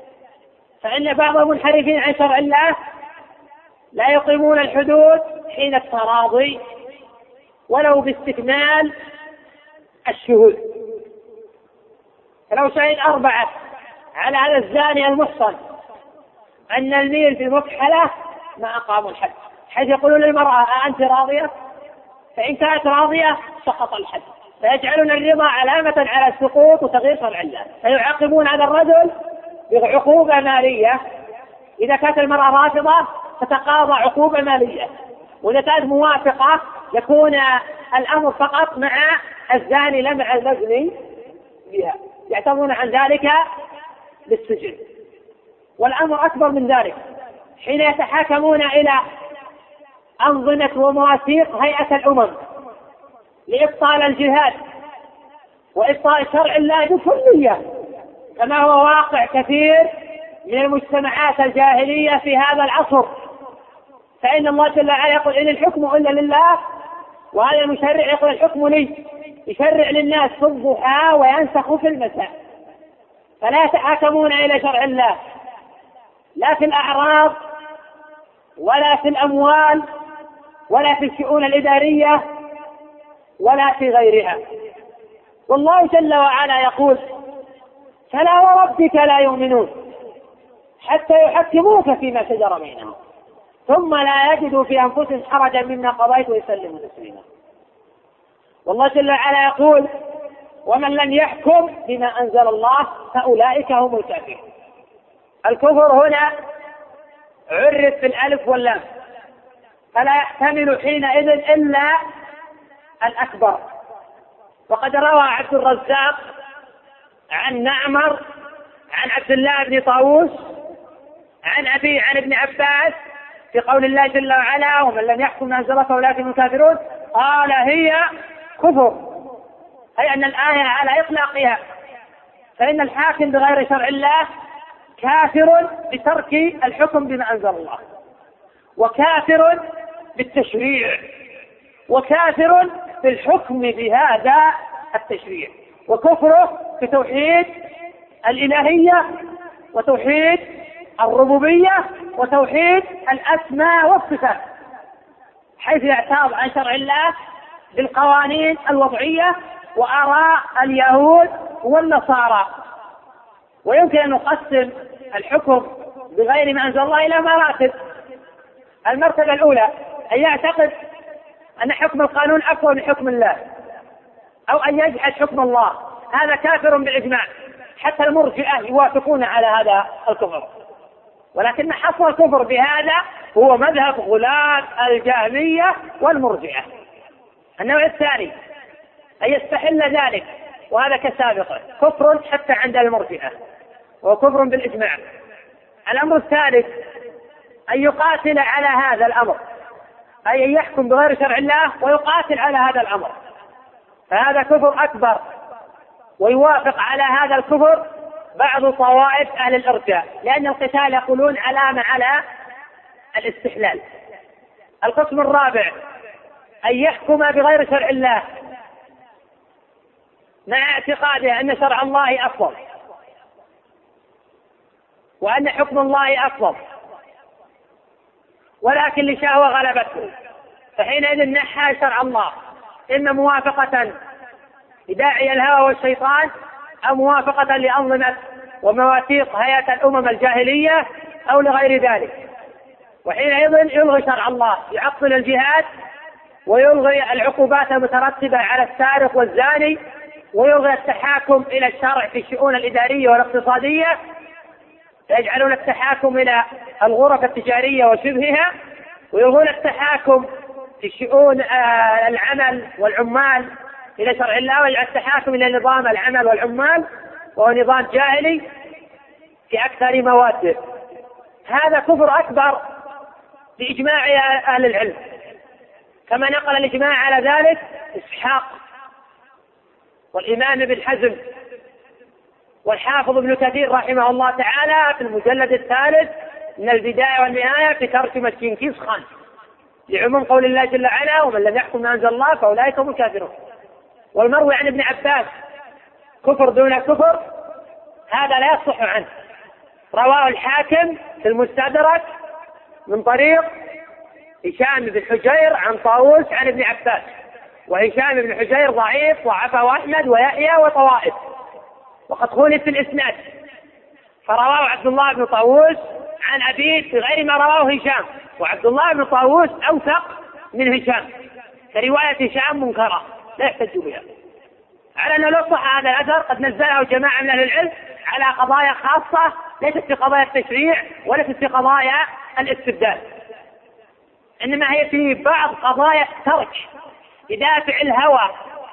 فإن بعض المنحرفين عن شرع الله لا يقيمون الحدود حين التراضي ولو باستكمال الشهود، فلو شهد أربعة على هذا الزاني المحصن أن الميل في مكحلة ما أقاموا الحد، حيث يقولون للمرأة: أنت راضية؟ فإن كانت راضية سقط الحد، فيجعلون الرضا علامة على السقوط وتغيير شرع الله، فيعاقبون هذا الرجل بعقوبة مالية. إذا كانت المرأة رافضة تتقاضى عقوبة مالية، وإذا كانت موافقة يكون الأمر فقط مع الزاني لا مع المزني بها، يعتبرون عن ذلك بالسجن. والأمر أكبر من ذلك، حين يتحاكمون إلى أنظمة ومواثيق هيئة الأمم لإبطال الجهاد وإبطال شرع الله بكلية، كما هو واقع كثير من المجتمعات الجاهلية في هذا العصر. فإن الله جل وعلا يقول: إن الحكم إلا لله، وهذا المشرع يقول: الحكم لي، يشرع للناس في الضحى وينسخ في المساء، فلا يتحاكمون إلى شرع الله لا في الأعراض ولا في الأموال ولا في الشؤون الإدارية ولا في غيرها. والله جل وعلا يقول: فلا وربك لا يؤمنون حتى يحكموك فيما شجر بينهم ثم لا يجدوا في أنفسهم حرجا مما قضيت ويسلموا تسليما. والله جل وعلا يقول: ومن لم يحكم بما أنزل الله فأولئك هم الكافرون. الكفر هنا عرف في الألف واللام، فلا يحتمل حينئذ إلا الأكبر. وقد روى عبد الرزاق عن معمر عن عبد الله بن طاووس عن أبي عن ابن عباس في قول الله جل وعلا ومن لم يحكم ما أنزل الله فأولئك هم الكافرون، قال هي كفر، أي أن الآية على إطلاقها، فإن الحاكم بغير شرع الله كافر بترك الحكم بما أنزل الله، وكافر بالتشريع، وكافر بالحكم بهذا التشريع، وكفره بتوحيد الإلهية وتوحيد الربوبية وتوحيد الأسماء والصفات، حيث يعتاض عن شرع الله بالقوانين الوضعية وآراء اليهود والنصارى. ويمكن أن نقسم الحكم بغير ما أنزل الله إلى مراتب. المرتبة الأولى أن يعتقد أن حكم القانون أقوى من حكم الله، أو أن يجحد حكم الله، هذا كافر بالإجماع، حتى المرجئة يوافقون على هذا الكفر، ولكن حصل الكفر بهذا هو مذهب غلاة الجهمية والمرجئة. النوع الثاني أن يستحل ذلك، وهذا كسابقه كفر حتى عند المرجئة وكفر بالإجماع. الأمر الثالث أن يقاتل على هذا الأمر، أي أن يحكم بغير شرع الله ويقاتل على هذا الأمر، فهذا كفر أكبر. ويوافق على هذا الكفر بعض طوائف أهل الإرجاء، لأن القتال يقولون علامة على الاستحلال. القسم الرابع أن يحكم بغير شرع الله مع اعتقاده أن شرع الله أفضل وأن حكم الله أفضل، ولكن لشهوة غلبته، فحينئذ نحى شرع الله، إما موافقة لداعي الهوى والشيطان أو موافقة لأنظمة ومواثيق هيئة الأمم الجاهلية أو لغير ذلك، وحينئذ يلغي شرع الله، يعطل الجهاد ويلغي العقوبات المترتبة على السارق والزاني، ويلغي التحاكم إلى الشرع في الشؤون الإدارية والاقتصادية، يجعلون التحاكم إلى الغرف التجارية وشبهها، ويلغون التحاكم في شؤون العمل والعمال إلى شرع الله، ويجعل التحاكم إلى نظام العمل والعمال وهو نظام جاهلي في أكثر مواده. هذا كفر أكبر بإجماع أهل العلم، كما نقل الإجماع على ذلك إسحاق والإمام ابن حزم والحافظ ابن كثير رحمه الله تعالى في المجلد الثالث من البداية والنهاية في ترجمة كينكيز خان لعموم قول الله جل وعلا ومن لم يحكم ما أنزل الله فأولئك هم الكافرون. والمروي عن ابن عباس كفر دون كفر هذا لا يصح عنه، رواه الحاكم في المستدرك من طريق هشام بن حجير عن طاووس عن ابن عباس، وهشام بن حجير ضعيف وعفه أحمد ويحيى وطوائف، وقد خولف في الإسناد، فرواه عبد الله بن طاووس عن أبيه في غير ما رواه هشام، وعبد الله بن طاووس أوثق من هشام، فرواية هشام منكرة لا يحتج بها، على أنه لو صح هذا الأثر قد نزله جماعة من أهل العلم على قضايا خاصة ليست في قضايا التشريع وليست في قضايا الاستبدال، إنما هي في بعض قضايا الترك بدافع الهوى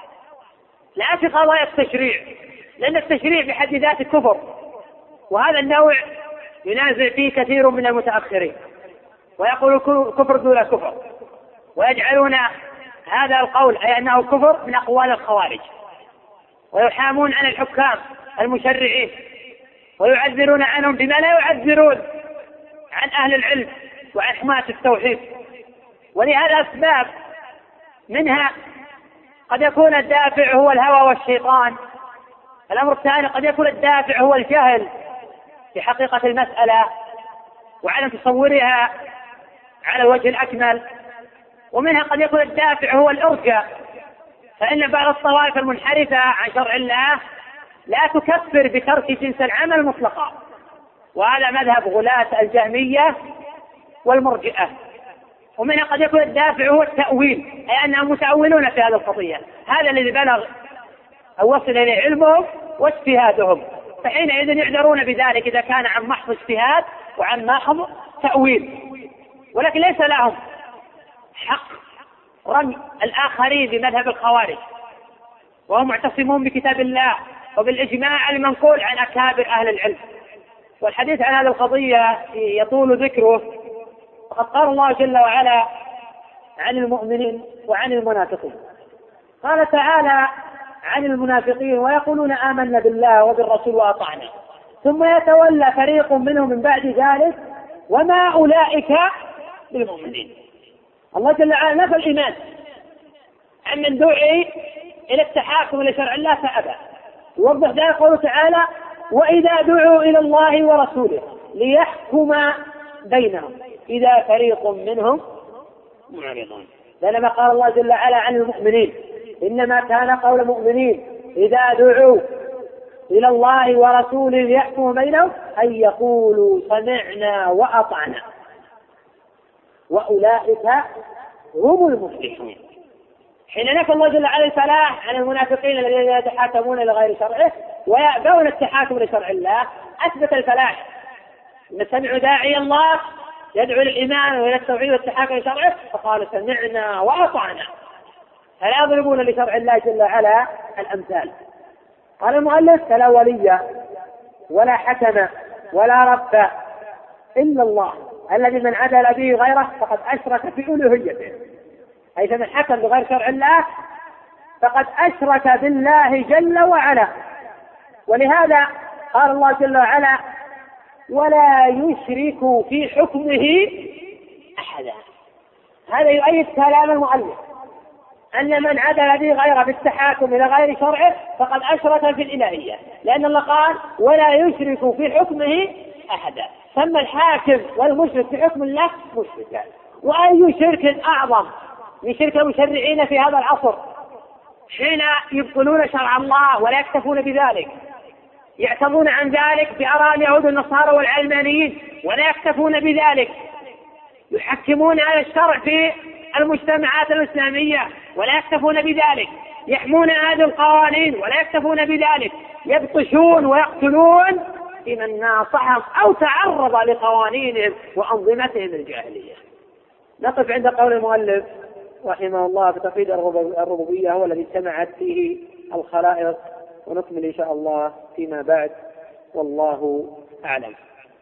لا في قضايا التشريع، لأن التشريع بحد ذاته كفر، وهذا النوع ينازع فيه كثير من المتأخرين ويقول كفر دون كفر، ويجعلون هذا القول أي أنه كفر من أقوال الخوارج، ويحامون عن الحكام المشرعين ويعذرون عنهم بما لا يعذرون عن أهل العلم وعن حماة التوحيد. ولهذا أسباب، منها قد يكون الدافع هو الهوى والشيطان. الأمر الثاني قد يكون الدافع هو الجهل بحقيقة المسألة وعدم تصورها على الوجه الأكمل. ومنها قد يكون الدافع هو الإرجاء، فإن بعض الطوائف المنحرفة عن شرع الله لا تكفر بترك جنس العمل مطلقا، وهذا مذهب غلاة الجهمية والمرجئة. ومنها قد يكون الدافع هو التأويل، أي أنهم متأولون في هذه القضية، هذا الذي بلغ أو وصل إليه علمهم واجتهادهم، فحينئذ يعذرون بذلك إذا كان عن محض اجتهاد وعن محض تأويل، ولكن ليس لهم حق رمي الآخرين بمذهب الخوارج، وهم معتصمون بكتاب الله وبالإجماع المنقول عن أكابر أهل العلم. والحديث عن هذه القضية يطول ذكره، وقد قال الله جل وعلا عن المؤمنين وعن المنافقين. قال تعالى عن المنافقين: ويقولون آمنا بالله وبالرسول وأطعنا ثم يتولى فريق منهم من بعد ذلك وما أولئك بالمؤمنين. الله جل وعلا نفى الإيمان عن من دعي إلى التحاكم إلى شرع الله فأبى. يوضح ذلك قوله تعالى: وإذا دعوا إلى الله ورسوله ليحكم بينهم إذا فريق منهم معرضون. لما قال الله جل وعلا عن المؤمنين: إنما كان قول المؤمنين إذا دعوا إلى الله ورسوله ليحكم بينهم أن يقولوا سمعنا وأطعنا وأولئك هم المفلحون. حين نفى الله جل وعلا الفلاح عن المنافقين الذين يتحاكمون إلى غير شرعه ويأبون التحاكم لشرع الله، أثبت الفلاح. إن سمعوا داعي الله يدعو للإيمان وإلى التوحيد والتحاكم لشرعه فقالوا سمعنا وأطعنا، فلا يضربون لشرع الله جل وعلا الأمثال. قال المؤلف: فلا ولي ولا حكم ولا رب إلا الله الذي من عدل به غيره فقد أشرك في ألوهيته. أي فمن حكم بغير شرع الله فقد أشرك بالله جل وعلا. ولهذا قال الله جل وعلا: ولا يشرك في حكمه أحدا. هذا يؤيد كلام المؤلف أن من عدل به غيره بالتحاكم إلى غير شرعه فقد أشرك في الإلهية، لأن الله قال: ولا يشرك في حكمه أحدا. ثم الحاكم والمشرك في حكم الله مشركا. وأي شرك أعظم من شرك المشرعين في هذا العصر حين يبطلون شرع الله ولا يكتفون بذلك، يعتذرون عن ذلك بآراء اليهود والنصارى والعلمانيين ولا يكتفون بذلك، يحكمون هذا الشرع في المجتمعات الإسلامية ولا يكتفون بذلك، يحمون هذه القوانين ولا يكتفون بذلك، يبطشون ويقتلون لمن ناصحهم أو تعرض لقوانينهم وأنظمتهم الجاهلية. نقف عند قول المؤلف رحمه الله في توحيد الربوبية هو الذي اجتمعت فيه الخلائق، ونكمل إن شاء الله فيما بعد، والله أعلم.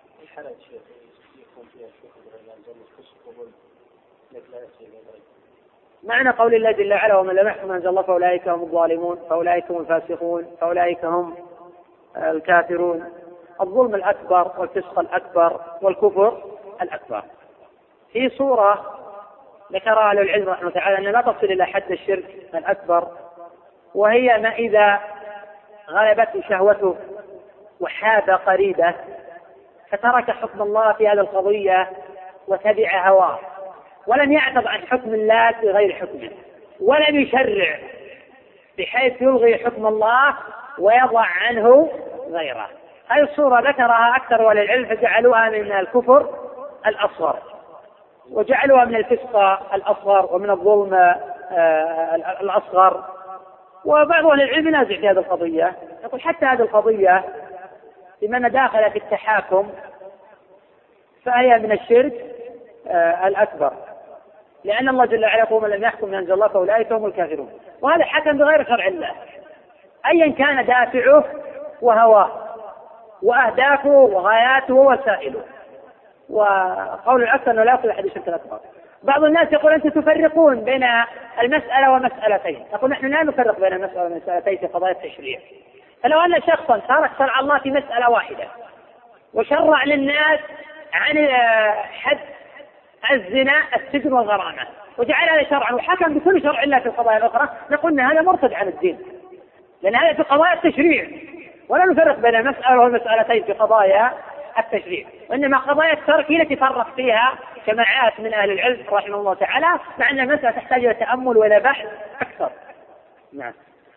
معنى قول الله جل وعلا: ومن لم يحكم أنزل الله فأولئك هم الظالمون، فأولئك هم الفاسقون، فأولئك هم الكافرون. الظلم الأكبر والفسق الأكبر والكفر الأكبر. في صورة ذكرها أهل العلم رحمه الله تعالى أن لا تصل إلى حد الشرك الأكبر، وهي ما إذا غلبته شهوته وحاب قريبه فترك حكم الله في هذه القضية وتبع هواه ولم يعتض عن حكم الله بغير حكمه، ولم يشرع بحيث يلغي حكم الله ويضع عنه غيره. هذه الصورة ذكرها أكثر أهل العلم فجعلوها من الكفر الأصغر، وجعلوها من الفسق الأصغر ومن الظلم الأصغر. وبعض أهل العلم نازع في هذه القضية، يقول حتى هذه القضية لمن داخل في التحاكم فهي من الشرك الأكبر، لأن الله جل وعلا يقول: من لم يحكم بما أنزل الله فأولئك هم الكافرون. وهذا حكم بغير شرع الله أيا كان دافعه وهواه وأهدافه وغاياته ووسائله. وقول الأكثر أنه لا يصل إلى حد الشرك الأكبر. بعض الناس يقول: أنتم تفرقون بين المسألة ومسألتين. نقول: نحن لا نفرق بين المسألة ومسألتين في قضايا التشريع. فلو أن شخصا ترك شرع الله في مسألة واحدة وشرع للناس عن حد الزنا السجن والغرامة وجعل هذا شرعا وحكم بكل شرع الله في القضايا الأخرى، نقول هذا مرتد عن الدين، لأن هذا في قضايا التشريع، ولا نفرق بين المسألة والمسألتين في قضايا التشريع. وإنما قضايا الترك هي التي فرق فيها جماعات من أهل العلم رحمه الله تعالى، مع أن المسألة تحتاج إلى تأمل وإلى بحث أكثر. نعم.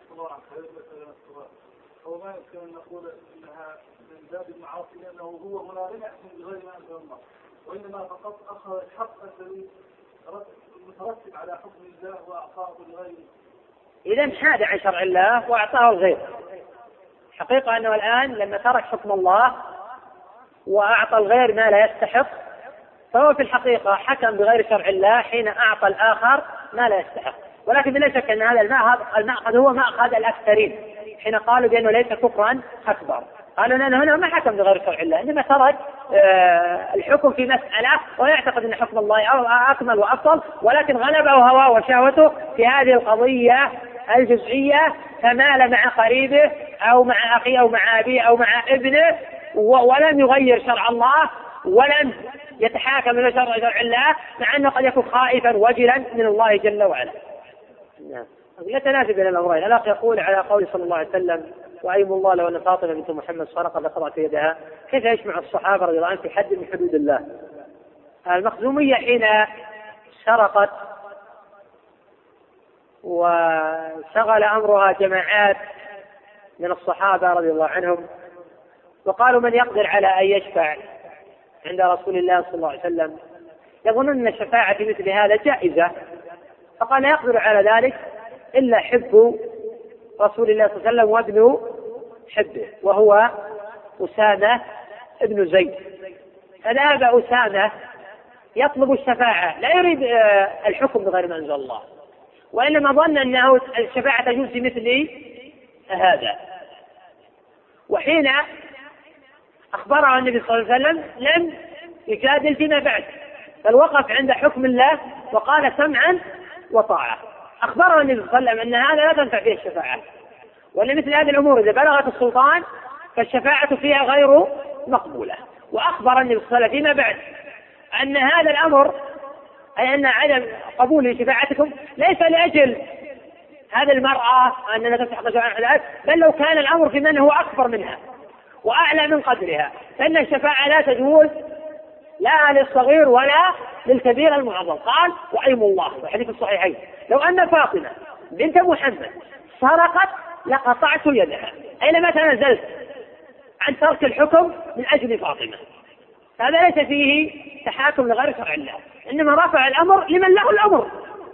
هو ما يمكن أن نقول إنها من باب المعاصي لأنه هو هنا لم يحكم بغير ما أنزل الله، وإنما فقط أخذ الحق الذي مترتب على حكم الله وأعطاه لغيره. إذا حاد عن شرع الله وأعطاه الغير. حقيقة أنه الآن لما ترك حكم الله وأعطى الغير ما لا يستحق فهو في الحقيقة حكم بغير شرع الله حين أعطى الآخر ما لا يستحق. ولكن لا شك أن هذا المأخذ هو مأخذ الأكثرين، حين قالوا بأنه ليس كفرا أكبر. قالوا أنه هنا ما حكم بغير شرع الله، إنما ترك الحكم في مسألة ويعتقد أن حكم الله أكمل وأفضل، ولكن غلبه هواه وشهوته في هذه القضية الجزئية، فمال مع قريبه أو مع أخيه أو مع أبيه أو مع ابنه، ولم يغير شرع الله ولم يتحاكم إلى شرع شرع الله، مع أنه قد يكون خائفا وجلا من الله جل وعلا. يتناسب بين الأمرين. الأخ يقول على قول صلى الله عليه وسلم: وأيم الله لو أن فاطمة بنت محمد سرقت لقطعت يدها، كيف يجمع الصحابة رضي الله عنهم في حد من حدود الله؟ المخزومية حين سرقت وشغل أمرها جماعات من الصحابة رضي الله عنهم، وقالوا: من يقدر على أن يشفع عند رسول الله صلى الله عليه وسلم؟ يظنون أن الشفاعة في مثل هذا جائزة، فقال: لا يقدر على ذلك إلا حب رسول الله صلى الله عليه وسلم وابن حبه، وهو أسامة ابن زيد. فذهب أسامة يطلب الشفاعة، لا يريد الحكم بغير ما أنزل الله، وإنما ظن أنه الشفاعة تجوز في مثل هذا. وحين أخبره النبي صلى الله عليه وسلم لم يجادل فيما بعد، بل وقف عند حكم الله وقال: سمعا وطاعة. أخبره النبي صلى الله عليه وسلم أن هذا لا تنفع فيه الشفاعة، وأن مثل هذه الأمور إذا بلغت السلطان فالشفاعة فيها غير مقبولة. وأخبر النبي صلى الله عليه وسلم فيما بعد أن هذا الأمر، أي أن عدم قبول شفاعتكم ليس لأجل هذه المرأة أننا تستحق شفاعة، بل لو كان الأمر في من هو أكبر منها وأعلى من قدرها، فإن الشفاعة لا تجوز لا للصغير ولا للكبير المعظم. قال: وأيم الله، وحديث الصحيحين: لو أن فاطمة بنت محمد سرقت لقطعت يدها، أينما تنزلت عن ترك الحكم من أجل فاطمة. هذا ليس فيه تحاكم لغير شرع الله، إنما رفع الأمر لمن له الأمر،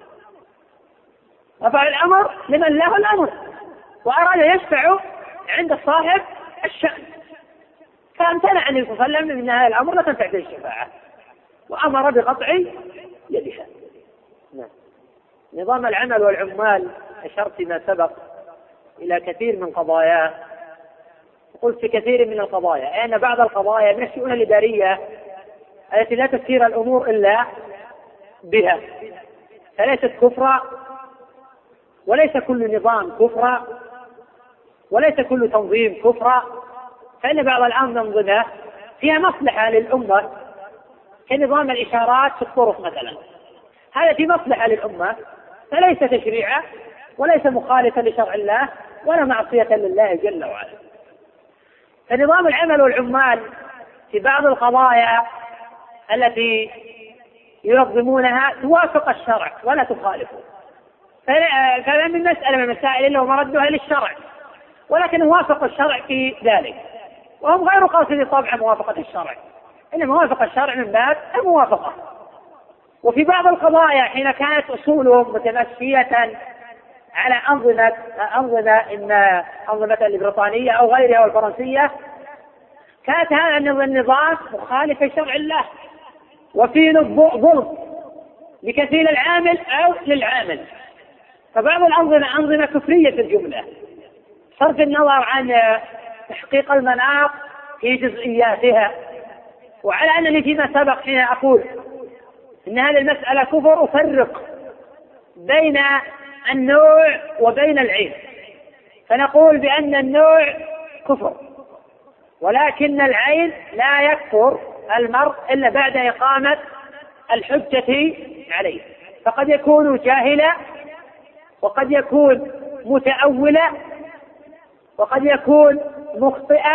رفع الأمر لمن له الأمر، وأراد يشفع عند صاحب الشأن، فامتنع النبي صلى الله عليه وسلم من هذا الأمر لا تنفع فيه الشفاعة، وأمر بقطع يدها. نظام العمل والعمال أشرت ما سبق إلى كثير من قضاياه، قلت في كثير من القضايا أن بعض القضايا من الشؤون الإدارية التي لا تسير الأمور إلا بها، فليست كفرا، وليس كل نظام كفرا، وليس كل تنظيم كفرا، فإن بعض الأنظمة فيها مصلحة للأمة، كنظام الإشارات في الطرق مثلا، هذا في مصلحة للأمة، فليس تشريعا وليس مخالفا لشرع الله ولا معصية لله جل وعلا. فنظام العمل والعمال في بعض القضايا التي ينظمونها توافق الشرع ولا تخالفه، فلا من مسألة من المسائل إلا ومردها للشرع، ولكن وافق الشرع في ذلك، وهم غير قاصدين طبعا موافقة الشرع، إنما موافقة الشرع من باب الموافقة. وفي بعض القضايا حين كانت أصولهم متمشية على أنظمة أنظمة إما أنظمة البريطانية أو غيرها والفرنسية، كانت هذا النظام مخالف لشرع الله، وفيه ظلم لكثير العامل أو للعامل. فبعض الأنظمة أنظمة كفرية في الجملة، صرف النظر عن تحقيق المناط في جزئياتها. وعلى أنني فيما سبق حين أقول إن هذه المسألة كفر أفرق بين النوع وبين العين، فنقول بأن النوع كفر، ولكن العين لا يكفر المرء إلا بعد إقامة الحجة عليه، فقد يكون جاهلا، وقد يكون متأولا، وقد يكون مخطئا،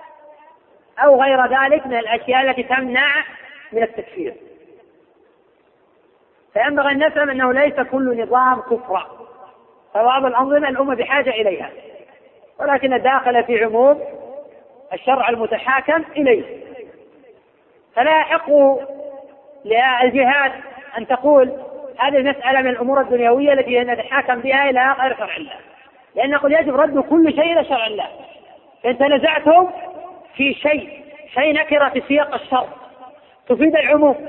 أو غير ذلك من الأشياء التي تمنع من التكفير. فينبغي أن نفهم أنه ليس كل نظام كفرا، فبعض الأنظمة الأمة بحاجة إليها، ولكن داخل في عموم الشرع المتحاكم إليه. فلا يحق للجهات أن تقول هذه المسألة من الأمور الدنيوية التي نتحاكم بها إلى غير شرع الله، لأن نقول يجب رد كل شيء إلى شرع الله. فإن تنازعتم في شيء شيء نكرة في سياق الشرع تفيد العموم،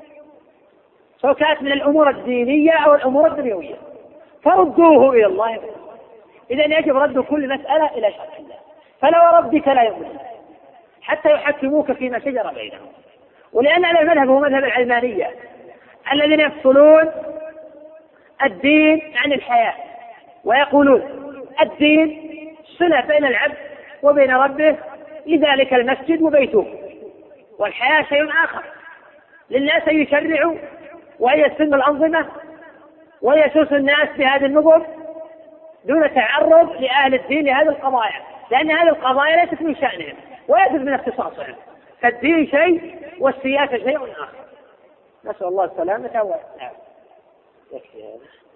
سواء كانت من الأمور الدينية أو الأمور الدنيوية، فردوه إلى الله. إذا يجب رد كل مسألة إلى شرع الله. فلو ربك لا يؤمنون حتى يحكموك فيما شجر بينهم. ولأن هذا المذهب هو مذهب العلمانية الذين يفصلون الدين عن الحياة، ويقولون الدين صلة بين العبد وبين ربه، لذلك المسجد وبيته، والحياة شيء آخر. للناس يشرعوا ويسن الأنظمة ويسوس الناس بهذه النظم دون تعرض لأهل الدين لهذه القضايا، لأن هذه القضايا ليست من شأنهم وليست من اختصاصهم. فالدين شيء والسياسة شيء آخر. نسأل الله السلامة.